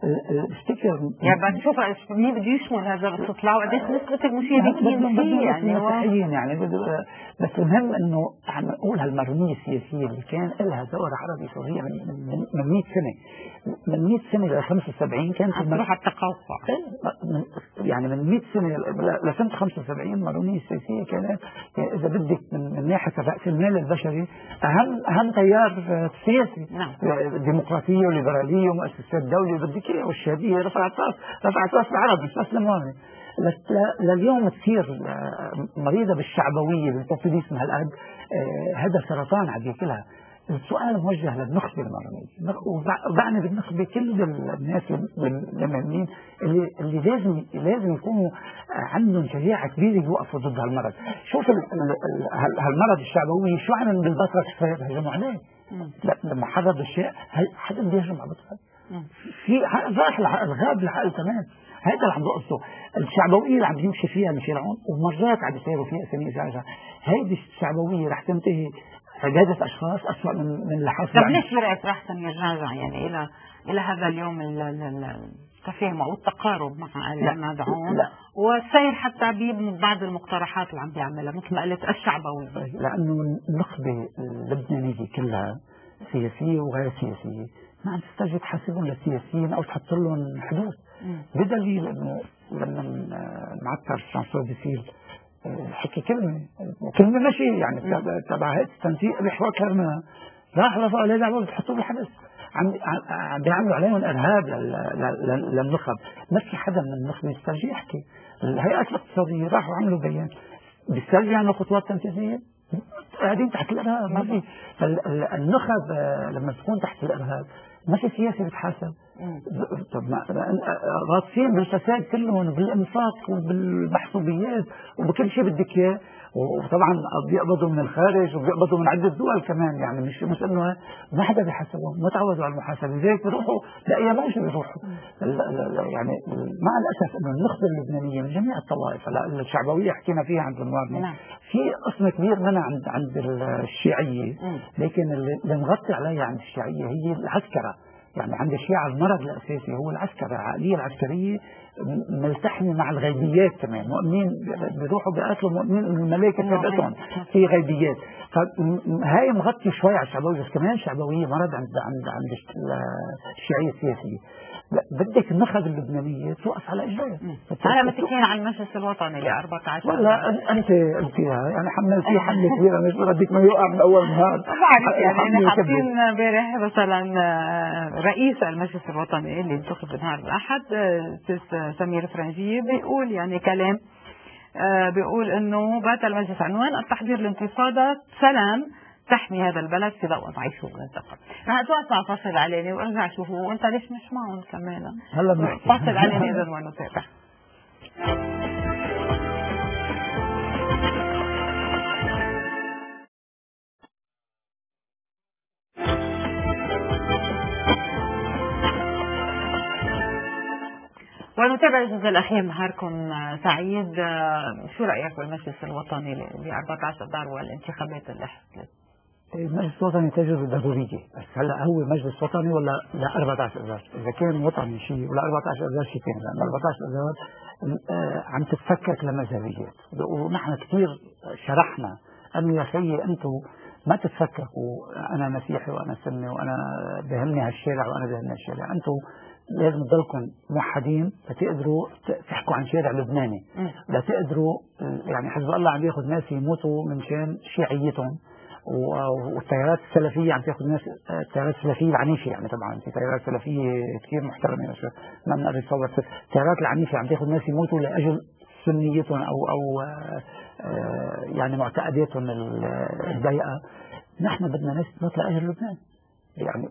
افتكر يعني بتشوف مين بده يشمل هذا الاستطلاع وقديش نسبة المشاركين فيه يعني بس المهم انه عم نقول هالمارونية السياسية اللي كان لها دور عربي سوريا من 100 سنة، من 100 سنة ل 75 كانت تروح على التقاطع، يعني من 100 سنة لسنة 75 المارونية السياسية كانت إذا بدك من ناحية رأس المال البشري أهم تيار سياسي. ديمقراطية وليبرالية ومؤسسات دولة بدك إياه، والشهادية رفعت راس العرب مش بس المغرب. لليوم تصير مريضة بالشعبوية بالبوبوليزم هالقد، هذا سرطان عم ياكلها. السؤال موجه للنخبة المغربية، وبعني بالنخبة كل الناس المهمين اللي لازم يكونوا عندهم شجاعة كبيرة يوقفوا ضد هالمرض. شوف هالمرض الشعبوي شو عمل بالبصرة الشفايف؟ هجموا عليه. لا لما حرض الشيء حدا بده يهجم على البصرة، في راح الغاب العقل تمام. هذا اللي عم بقصه الشعبوية اللي عم يمشي فيها مشير عون، ومرات عم يصيروا فيها اسامي ازعاجها. هيدي الشعبوية رح تنتهي عدادة أشخاص أسوأ من اللي حصل. طب ليش برأيك راح يرجع يعني إلى هذا اليوم التفاهم أو التقارب مع عماد عون والسير حتى ببعض المقترحات اللي عم بيعملها مثل ما قلت الشعبوية؟ لأنه النخبة اللبنانية كلها سياسية وغير سياسية ما عم تستجد حاسبهم للسياسيين أو تحط لهم حدود. بدليل إنه لما معتر فرانسوا ديسيل حكي كلمة ماشي يعني تبع هيئة التنسيق بحوار كرمها، راح رفعوا عليه دعوة تحطوه بالحبس، عم بيعملوا عليهم إرهاب للنخب. ما في حدا من النخب يسترجي يحكي. الهيئات الاقتصادية راحوا عملوا بيان بيسترجي يعملوا خطوات تنفيذية، قاعدين تحت الإرهاب. ما في النخب لما تكون تحت الإرهاب ما في سياسة بتحاسب. غاصين بالفساد كلهم بالانفاق وبالمحسوبيات وبكل شيء بدك اياه، وطبعا بيقبضوا من الخارج وبيقبضوا من عدة دول كمان، يعني مش انه ما حدا بيحاسبهم، ما تعودوا على المحاسبه، لذلك بيروحوا لاي موجه بيروحوا. يعني مع الاسف انه النخبه اللبنانيه من جميع الطوائف، الشعبويه حكينا فيها عند المواطنين، في قسم كبير منها عند الشيعيه، لكن اللي مغطي عليها عند الشيعيه هي العسكره. يعني عند الشيعة المرض الأساسي هو العسكرة، العقلية العسكرية ملتحمة مع الغيبيات كمان، مؤمنين بيروحوا بيقاتلوا مؤمنين إن الملائكة تابعتهم في غيبيات. فهاي مغطي شوي على الشعبوية، بس كمان الشعبوية مرض عند الشيعية السياسية. بدك النخب اللبنانية توقف على إجرائها. أنا متكين على المجلس الوطني ل 14. والله أنت قلتيها يعني حملتيه حملة كبيرة، مش بدك ما يوقع من أول نهار. بعرف يعني حاطين امبارح مثلا رئيس المجلس الوطني اللي انتخب نهار الأحد سمير فرنجية بيقول يعني كلام بيقول إنه بات المجلس عنوان التحضير لانتفاضة سلام تحمي هذا البلد في ضوء معيشه والانتقام. رح اتوقع فاصل عليني وارجع اشوفه وانت ليش مش معهم كمان. هلا فاصل عليني اذا ما نتابع. ونتابع الجزء الأخير. نهاركم سعيد. شو رأيك بالمجلس الوطني ل 14 أذار والانتخابات اللي حصلت؟ المجلس الوطني تجربة ضرورية، بس هلا هو مجلس وطني ولا ل 14 أذار؟ إذا كان وطني شيء ولا 14 أذار شيء ثاني، لأن 14 أذار عم تتفكك لمذهبيات، ونحن كثير شرحنا أنه يا خيي أنتم ما تتفككوا، أنا مسيحي وأنا سني وأنا بهمني هالشارع وأنا بهمني هالشارع، أنتم لازم تضلكم موحدين لتقدروا تحكوا عن شارع لبناني، لتقدروا يعني حزب الله عم ياخذ ناس يموتوا من شان شيعيتهم، والتيارات السلفية عم تاخذ ناس، التيارات السلفية العنيفة يعني طبعا في تيارات سلفية كثير محترمة، ما بنقدر نتصور التيارات العنيفة عم تاخذ ناس يموتوا لأجل سنيتهم أو يعني معتقداتهم الضيقة. نحن بدنا نثبت لأهل لبنان، يعني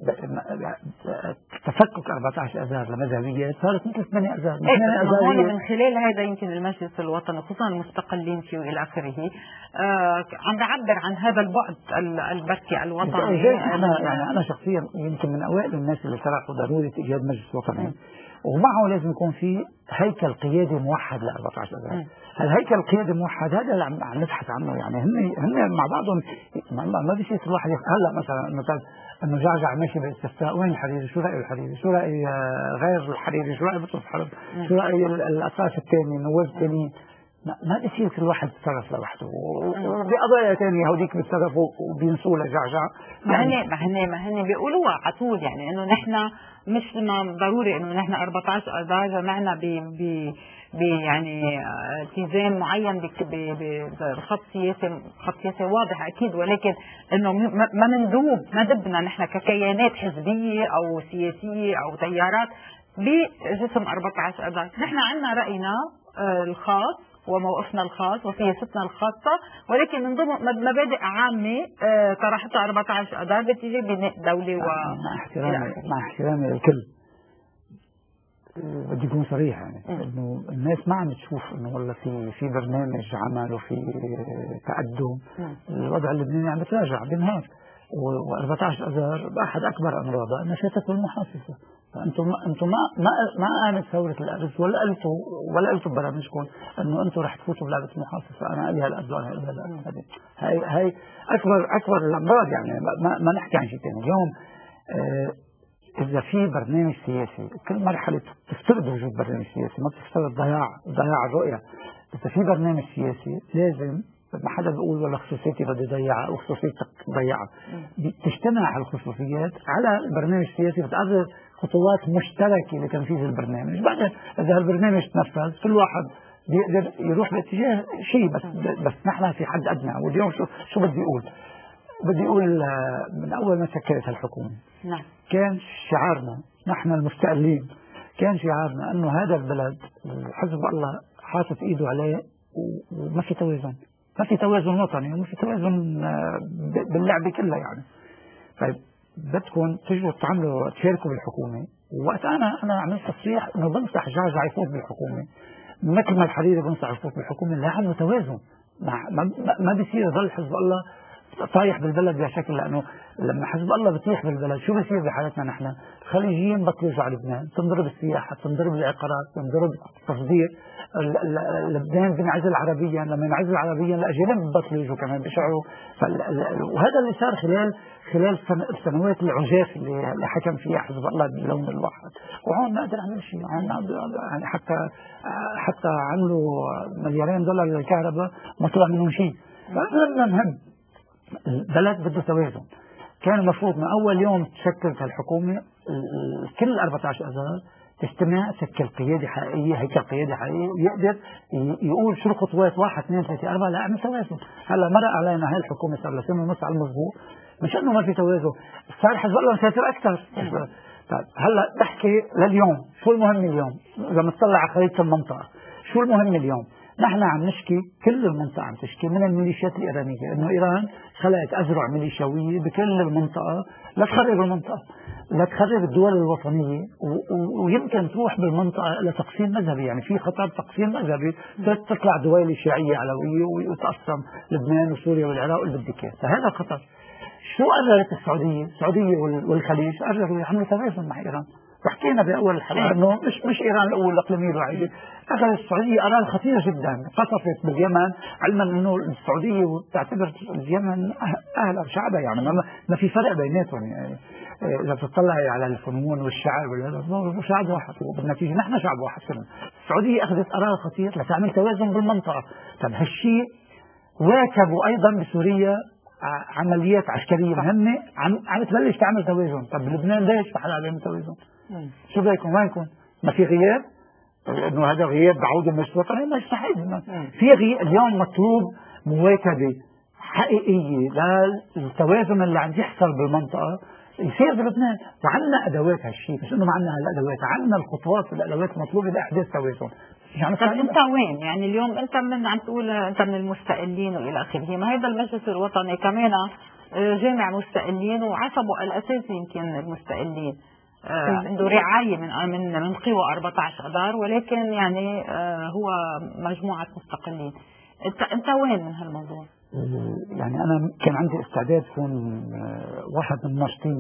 تفكك 14 أذار لمذهبيات صارت مثل 8 أذار. هون من خلال هذا يمكن المجلس الوطني خصوصا المستقلين فيه إلى آخره عم بعبر عن هذا البعد البركي الوطني. يعني أنا شخصيا يمكن من أوائل الناس اللي شرحوا ضرورة إيجاد مجلس وطني، ومعه لازم يكون في هيكل قيادي موحد ل 14 أذار. الهيكل القيادي الموحد هذا اللي عم نبحث عنه، يعني هن مع بعضهم ما بيصير الواحد هلا مثلا انه جعجع ماشي بالاستفتاء، وين الحريري؟ شو راي الحريري؟ شو راي غير الحريري؟ شو راي بطرس حرب؟ شو راي الاطراف الثانيه النواب الثانيين؟ ما بيصير كل واحد يتصرف لوحده، وبقضايا ثانيه هوديك بيتصرفوا وبينسوا لجعجع. ما هن بيقولوها على طول، يعني انه نحن مش ضروري انه نحن 14 اذار جمعنا يعني التزام معين بخط سياسي واضح اكيد، ولكن انه ما مندوب، ما دبنا نحن ككيانات حزبيه او سياسيه او تيارات بجسم 14 اذار. نحن عندنا راينا الخاص وموقفنا الخاص وسياستنا الخاصة، ولكن من ضمن مبادئ عامة طرحتها 14 أذار باتجاه بناء دولة. مع احترامي للكل بدي أكون صريح، يعني إنه الناس ما عم تشوف إنه والله في برنامج عمل وفي تقدم. الوضع اللبناني عم بتراجع بينهار، و14 أذار أحد أكبر أمراضها أنها شتت بالمحاصصة. فأنتم ما قامت ثورة الأرز ولا قلتوا ببرامجكم إنه أنتم رح تفوتوا بلعبة المحاصصة. أنا قالها الأرز وأنا قالها الأرز. هاي أكبر الأمراض، يعني ما نحكي عن شيء ثاني اليوم. إذا في برنامج سياسي، كل مرحلة تفترض وجود برنامج سياسي، ما بتفترض ضياع الرؤية. إذا في برنامج سياسي لازم ما حدا بيقول والله خصوصيتي بدي ضيعها أو خصوصيتك ضيعها. تجتمع الخصوصيات على البرنامج السياسي، بتقرر خطوات مشتركة لتنفيذ البرنامج. بعدين إذا البرنامج تنفذ كل واحد بيقدر يروح باتجاه شيء، بس نحن في حد أدنى. واليوم شو بدي أقول من أول ما سكرت الحكومة كان شعارنا نحن المستقلين، كان شعارنا أنه هذا البلد حزب الله حاطط إيده عليه وما في توازن، ما في توازن وطني وما في توازن باللعبة كلها. يعني طيب بدكم تجوا تشاركوا بالحكومة، وقت أنا عملت تصريح إنه بنصح جعجع يفوت بالحكومة مثل ما الحريري بنصح يفوت بالحكومة. لا عنده توازن، ما بيصير يظل حزب الله طايح بالبلد بهالشكل، لأنه لما حزب الله بيطيح بالبلد شو بيصير بحالتنا نحن؟ الخليجيين بطلوا يجوا على لبنان، تنضرب السياحة، تنضرب العقارات، تنضرب التصدير. لبنان بينعزل عربيا، لما ينعزل عربيا الأجانب بطلوا يجوا كمان بيشعروا. وهذا اللي صار خلال السنوات العجاف اللي حكم فيها حزب الله باللون الواحد. وهون ما قدر يعمل شيء، يعني حتى عملوا $2 مليار للكهرباء ما طلع منهم شيء. فهذا مهم. البلد بده توازن. كان المفروض من أول يوم تشكلت الحكومة كل 14 أذار تجتمع تشكل قيادة حقيقية، هيكل قيادة حقيقي، ويقدر يقول شو الخطوات 1 2 3 4 لأعمل توازن. هلا مرق علينا هاي الحكومة صار لها سنة ونص على المضبوط، مش إنه ما في توازن، صار حزب الله مسيطر أكثر. طيب هلا بحكي لليوم شو المهم اليوم؟ إذا نطلع على خريطة المنطقة شو المهم اليوم؟ نحن عم نشكي، كل المنطقة عم تشكي من الميليشيات الإيرانية، إنه إيران خلقت أزرع ميليشياوية بكل المنطقة لتخرب المنطقة، لتخرب الدول الوطنية، ويمكن تروح بالمنطقة إلى تقسيم مذهبي. يعني في خطر تقسيم مذهبي، تطلع دويلة شيعية علوية وتقسم لبنان وسوريا والعراق واللي بدك إياه. فهذا خطر. شو قررت السعودية والخليج؟ قرروا يعملوا توازن مع إيران. وحكينا بأول الحلقة إنه مش إيران الأول الإقليمية الوحيدة. أخذ السعودية قرار خطير جدا، قصفت باليمن، علما إنه السعودية تعتبر اليمن أهل شعبها، يعني ما في فرق بيناتهم. يعني إذا بتطلعي على الفنون والشعر شعب واحد، وبالنتيجة نحن شعب واحد كلنا. السعودية أخذت قرار خطير لتعمل توازن بالمنطقة. طب هالشيء واكبوا أيضا بسوريا عمليات عسكرية مهمة عم تبلش تعمل توازن. طب لبنان ليش بحال عليهم توازن؟ شو بدكم وينكم؟ ما في غياب؟ انه هذا غياب بعودة مش وطني؟ ما يستحيل. في غياب. اليوم مطلوب مواكبة حقيقية للتوازن اللي عم يحصل بالمنطقة يصير بلبنان، وعندنا ادوات هالشيء، مش انه ما عندنا هالادوات، عندنا الخطوات والادوات المطلوبة لاحداث توازن. يعني طب انت وين؟ يعني اليوم انت عم تقول انت من المستقلين والى اخره، ما هذا المجلس الوطني كمان جامع مستقلين وعصبه الاساسي يمكن المستقلين، عنده رعايه من قوى 14 اذار، ولكن يعني هو مجموعه مستقلين. انت وين من هالموضوع؟ يعني انا كان عندي استعداد كون واحد من الناشطين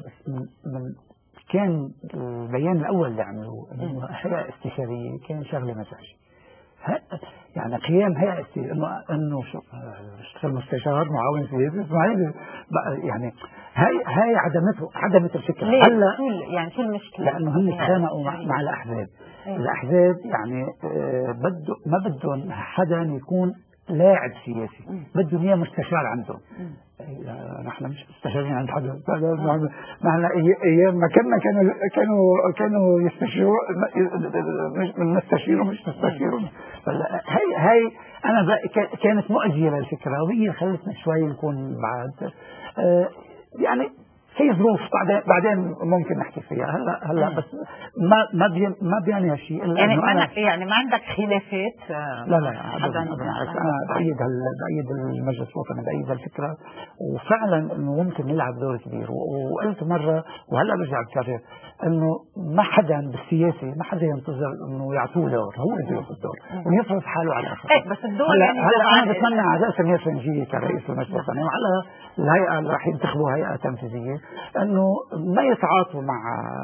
كان البيان الاول اللي عملوه انه هيئه استشاريه كان شغله مزعجه. يعني قيام هيئه انه اشتغل مستشار معاون سياسي يعني هاي عدمت الفكره. هلا يعني شو المشكله؟ لانه هم اتخانقوا مع الاحزاب. الاحزاب يعني ما بدهم حدا يكون لاعب سياسي، بدهم اياه مستشار عندهم. نحن مش مستشارين عند حدا، نحن ايام ما كانوا يستشيروا، نستشيروا مش نستشيروا. هاي انا كانت مؤذيه للفكره، وهي خلتنا شوي نكون بعد يعني هي ظروف بعدين ممكن نحكي فيها. هلا بس ما بيعني هالشيء الا يعني ما عندك خلافات؟ لا انا بأيد المجلس الوطني، بأيد الفكره، وفعلا انه ممكن نلعب دور كبير. وقلت مره وهلا برجع بكرر انه ما حدا بالسياسه ما حدا ينتظر انه يعطوه دور، هو بده ياخذ دور ويفرض حاله على الاخر. بس الدور هلا انا بتمنى على سمير فرنجيه كرئيس المجلس الوطني وعلى الهيئه اللي راح ينتخبوا هيئه تنفيذيه انه ما يتعاطوا مع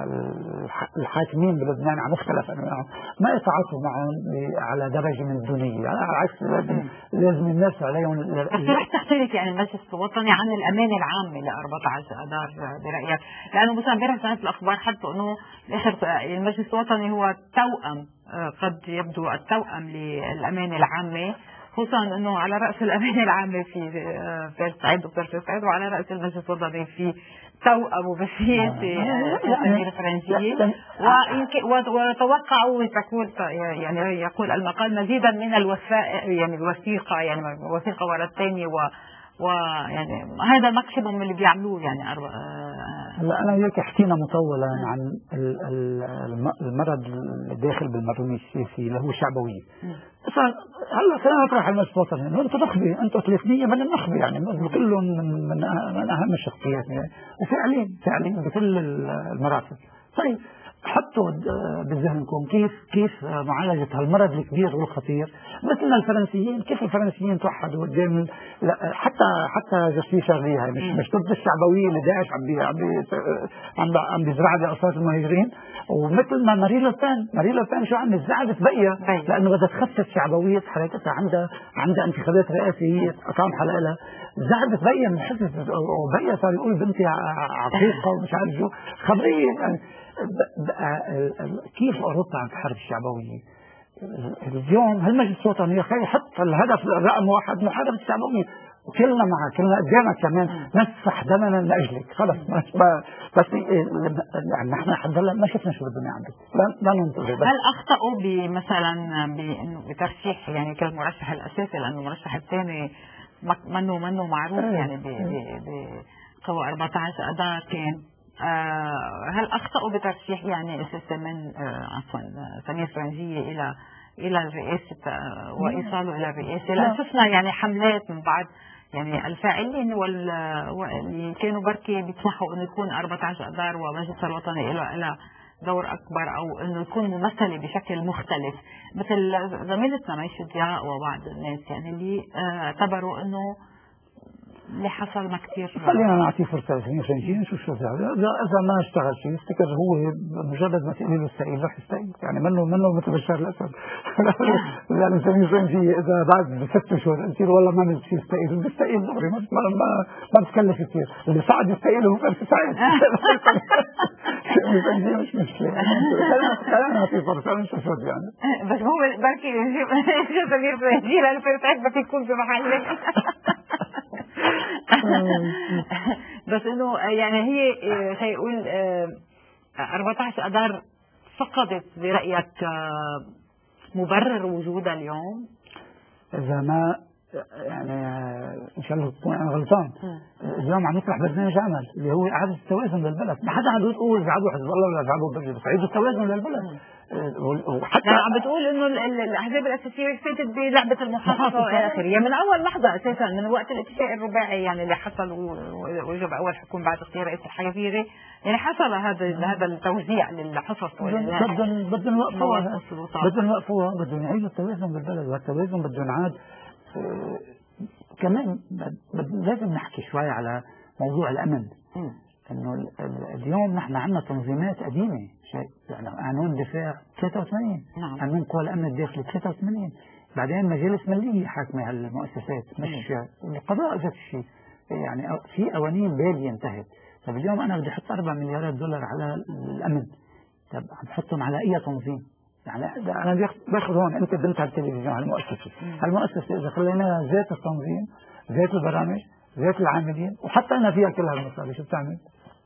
الحاكمين بلبنان على مختلف انواعهم، ما يتعاطوا معهم على درجه من الدونيه، على عكس لازم الناس عليهم. بس رح تختلف يعني المجلس الوطني عن الامانه العامه ل 14 اذار برايك؟ لانه مثلا امبارح سمعت الاخبار حتى انه المجلس الوطني هو توأم، قد يبدو التوأم للامانه العامه، خصوصا انه على راس الامانه العامه في سعيد دكتور سعيد، وعلى راس المجلس الوطني في توأم بالسياسه سمير فرنجيه، وتوقعوا تكون يعني يقول المقال مزيدا من الوفاء، يعني الوثيقه، يعني وثيقه ورا الثانيه، ويعني هذا ماكسيموم اللي بيعملوه يعني. هلا انا وياك حكينا مطولا عن المرض اللي داخل بالمفهوم السياسي اللي هو الشعبويه. مثلا هلا خلينا نطرح المجلس الوطني انه انتم نخبه، انتم ثلاثيه من النخبه، يعني كلهم من اهم الشخصيات يعني، وفعلين بكل المراتب. طيب حطوا بذهنكم كيف معالجه هالمرض الكبير والخطير، مثل الفرنسيين، كيف الفرنسيين توحدوا قدام حتى جاستيس شارلي، هاي مش ضد الشعبويه اللي داعش عم بيزرع باصوات المهاجرين، ومثل ما مارين لوبان شو عملت؟ زعلت بقيه لانه بدها تخفف شعبويه حركتها، عندها انتخابات رئاسيه طامحه لها، زعلت بقيه من الحزب، وبقيه صار يقول بنتي عقيقه ومش عارف شو خبريه يعني. كيف اوروبا عم تحارب الشعبويه؟ اليوم هالمجلس الوطني يحط الهدف رقم 1 محاربه الشعبويه، وكلنا معك، كلنا قدامك كمان نسفح دمنا لاجلك، خلص بس يعني نحن لحد هلا ما شفنا شو بدهم يعملوا، لا ننتظر. هل اخطاوا مثلا بترشيح يعني كالمرشح الاساسي، لانه المرشح الثاني منه معروف يعني بقوى 14 اذار كان، هل اخطاوا بترشيح يعني اساسا من سمير فرنجيه الى الرئاسه وايصاله الى الرئاسه؟ لان شفنا يعني حملات من بعض يعني الفاعلين واللي كانوا بركي بيطمحوا انه يكون 14 اذار ومجلس الوطني الى دور اكبر، او انه يكون ممثل بشكل مختلف، مثل زميلتنا ميشة ضياء وبعض الناس يعني اللي اعتبروا انه اللي حصل ما كثير. خلينا نعطيه فرصه لسمير فرنجيه نشوف شو بيعمل. اذا ما اشتغل شيء يفتكر هو مجرد ما تقولي له استقيل رح يستقيل، يعني منه مثل بشار الاسد. يعني سمير فرنجيه اذا بعد 6 شهور قلت له والله ما عملت شيء استقيل، بيستقيل دغري، ما بتكلف كثير، اللي صعد يستقيل هو فرنجي سعيد. سمير فرنجيه مش مشكله، خلينا نعطيه فرصه نشوف شو يعني. بس هو بركي سمير فرنجيه للفرنجي بدك يكون في محلك. بس انه يعني هي خلينا نقول 14 اذار فقدت برايك مبرر وجودها اليوم؟ اذا ما يعني ان شاء الله تكون انا غلطان، اليوم عم يطرح برنامج عمل اللي هو اعاده التوازن للبلد. ما حدا عم يقول يزعلوا حزب الله ولا يزعلوا برجي، بس عيدوا التوازن للبلد. وحتى عم بتقول انه الاحزاب الاساسيه فاتت بلعبه المحافظه والى اخره، يعني من اول لحظه اساسا من وقت الاتفاق الرباعي يعني اللي حصل وجب اول حكومه بعد اختيار رئيس الحريري، يعني حصل هذا التوزيع للحصص. بدهم يوقفوها بدهم يعيدوا التوازن بالبلد، والتوازن بدهم عاد. كمان لازم نحكي شوي على موضوع الامن. انه اليوم نحن عندنا تنظيمات قديمه، يعني قانون دفاع 83، قانون قوى الامن الداخلي 83، بعدين مجالس مليه حاكمه هالمؤسسات، مش القضاء ذات الشيء، يعني في قوانين باليه انتهت. طب اليوم انا بدي احط 4 مليارات دولار على الامن، طب عم بحطهم على اي تنظيم؟ يعني انا باخذ هون انت بنت على التلفزيون هالمؤسسه اذا خليناها ذات التنظيم، ذات البرامج، ذات العاملين، وحتى انا فيها كل هالمصاري، شو بتعمل؟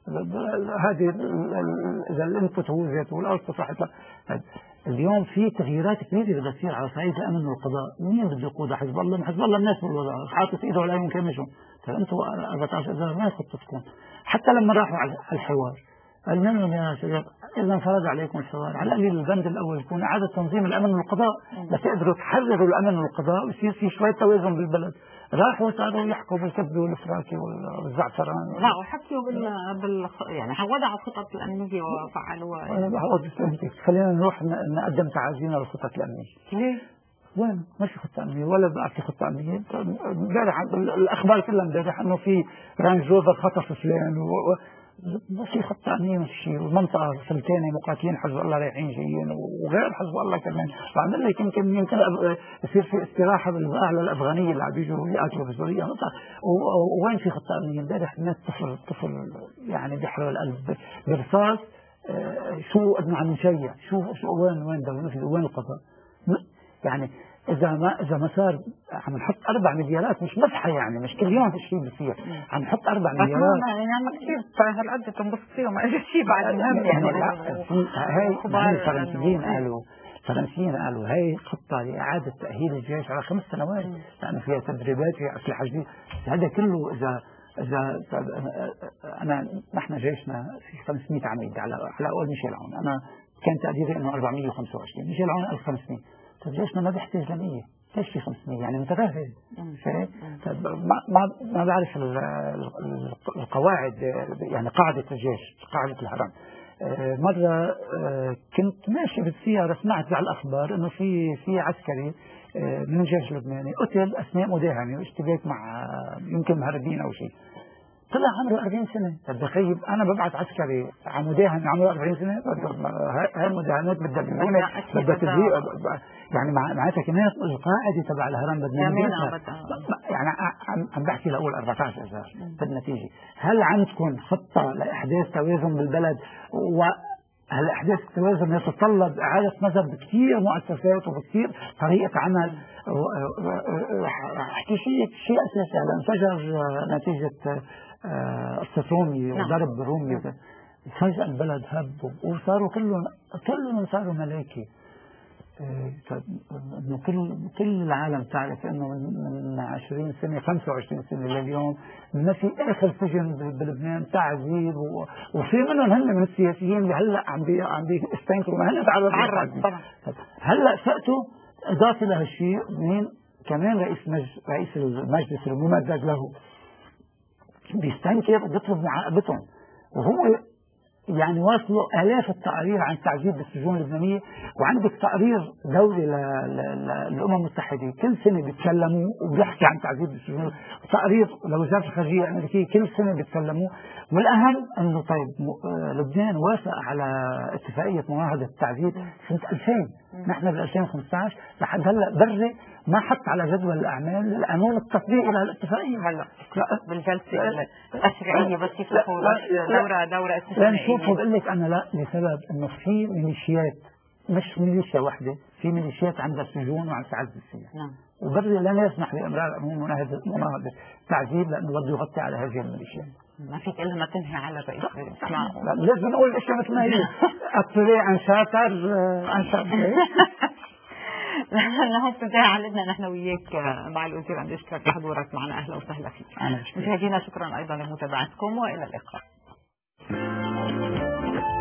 هذه اذا الانبوت هو ذاته والاوتبوت راح يطلع. اليوم في تغييرات كبيره بدها تصير على صعيد الامن والقضاء، مين بده يقودها؟ حزب الله؟ حزب الله الناس بالوضع حاطط ايده ولا يمكن يمشوا. طيب انتم 14 اذار ما خطتكم؟ حتى لما راحوا على الحوار قال لهم يا شباب اذا انفرض عليكم الحوار على الاقل البند الاول يكون اعاده تنظيم الامن والقضاء، لتقدروا تحرروا الامن والقضاء ويصير في شويه توازن بالبلد. راحوا صاروا يحكوا بالكبد والفراكي والزعفران. لا وحكيوا يعني وضعوا خطط الامنيه وفعلوها. خلينا نروح نقدم تعازينا للخطط الامنيه. ليه؟ وين؟ ما في خطه امنيه ولا بقى في خطه امنيه. امبارح الاخبار كلها امبارح انه في رانج روفر خطف فلان ما في خطه امنيه، ما في شيء. المنطقه ثلثين مقاتلين حزب الله رايحين جايين وغير حزب الله كمان. بعمل لك يمكن يصير في استراحه بالاعلى الافغانيه اللي عم بيجوا يقاتلوا بسوريا. وين في خطه امنيه؟ امبارح مات طفل يعني بيحرق القلب برصاص. شو قدنا عم نشيع؟ شو وين دولة؟ وين القضاء؟ يعني إذا ما صار عم نحط 4 مليارات مش مزحة، يعني مش كل يوم في شيء بصير، عم نحط 4 مليارات يعني كثير هالقد تنبسط فيهم ما اجى شيء بعد مهم. يعني هاي الفرنسيين قالوا هاي خطة لإعادة تأهيل الجيش على 5 سنوات، لأنه فيها تدريبات، فيها أسلحة جديدة. هذا كله إذا نحن جيشنا في 500 عميد على أول ميشيل عون، أنا كان تقديري إنه 425، ميشيل عون 1500. طيب جيشنا ما بيحتاج ل100، ليش في 500؟ يعني متفاهم. ما بعرف القواعد، يعني قاعدة الجيش، قاعدة الهرم. مرة كنت ماشي بالسيارة سمعت على الأخبار إنه في عسكري من الجيش اللبناني قتل أثناء مداهمة واشتباك مع يمكن مهربين أو شيء، طلع عمره 40 سنة. طب تخيل أنا ببعث عسكري على مداهمة عمره 40 سنة، هاي المداهمات بدها تدريب، يعني معناتها كمان القاعدة تبع الهرم بدنا ندرسها. يعني عم بحكي لأول 14 أذار بالنتيجة. هل عندكم خطة لإحداث توازن بالبلد؟ وهل إحداث التوازن يتطلب إعادة نظر بكثير مؤسسات وبكثير طريقة عمل. أحكي شيء أساسي هلا انفجر نتيجة قصة رومي وضرب رومي، فجأة البلد هب وصاروا كلهم صاروا ملاكي. انه كل العالم تعرف انه من 20 سنه 25 سنه لليوم ما في اخر سجن بلبنان تعذيب، وفي منهم هن من السياسيين اللي هلا عم بيستنكروا، ما هن تعرضوا هلا فاتوا. اضافه لهالشيء مين كمان رئيس المجلس الممدد له بيستنكر وبيطلب معاقبتهم، وهو يعني واصلوا آلاف التقارير عن التعذيب بالسجون اللبنانية. وعندك تقرير دولي للأمم المتحدة كل سنة بيتكلموا وبيحكي عن التعذيب بالسجون، تقرير لوزارة الخارجية الأمريكية كل سنة بيتكلموا. والأهم أنه طيب لبنان وافق على اتفاقية معاهدة التعذيب سنة 2000، نحن بال 2015 لحد هلا بري ما حط على جدول الأعمال القانون التطبيقي للاتفاقية. هلا بالجلسة التشريعية بس يفتحوا دورة استثنائية. شوفوا بقول لك أنا لا، لسبب إنه في ميليشيات، مش ميليشيا واحدة، في ميليشيات عندها سجون وعم تعذب فيها. نعم. وبري لا يسمح بإمرار قانون مناهضة التعذيب لأنه بده يغطي على هذه الميليشيات. ما فيك إلا ما تنهي على الرئيس. لازم نقول الأشياء مثل ما هي. الطريق عن شاطر عن شاطر. لهون بتنتهي حلقتنا نحن وياك مع الوزير. عم بشكرك لحضورك معنا، اهلا وسهلا فيك. أنا بشكرك. مشاهدينا شكرا ايضا لمتابعتكم والى اللقاء.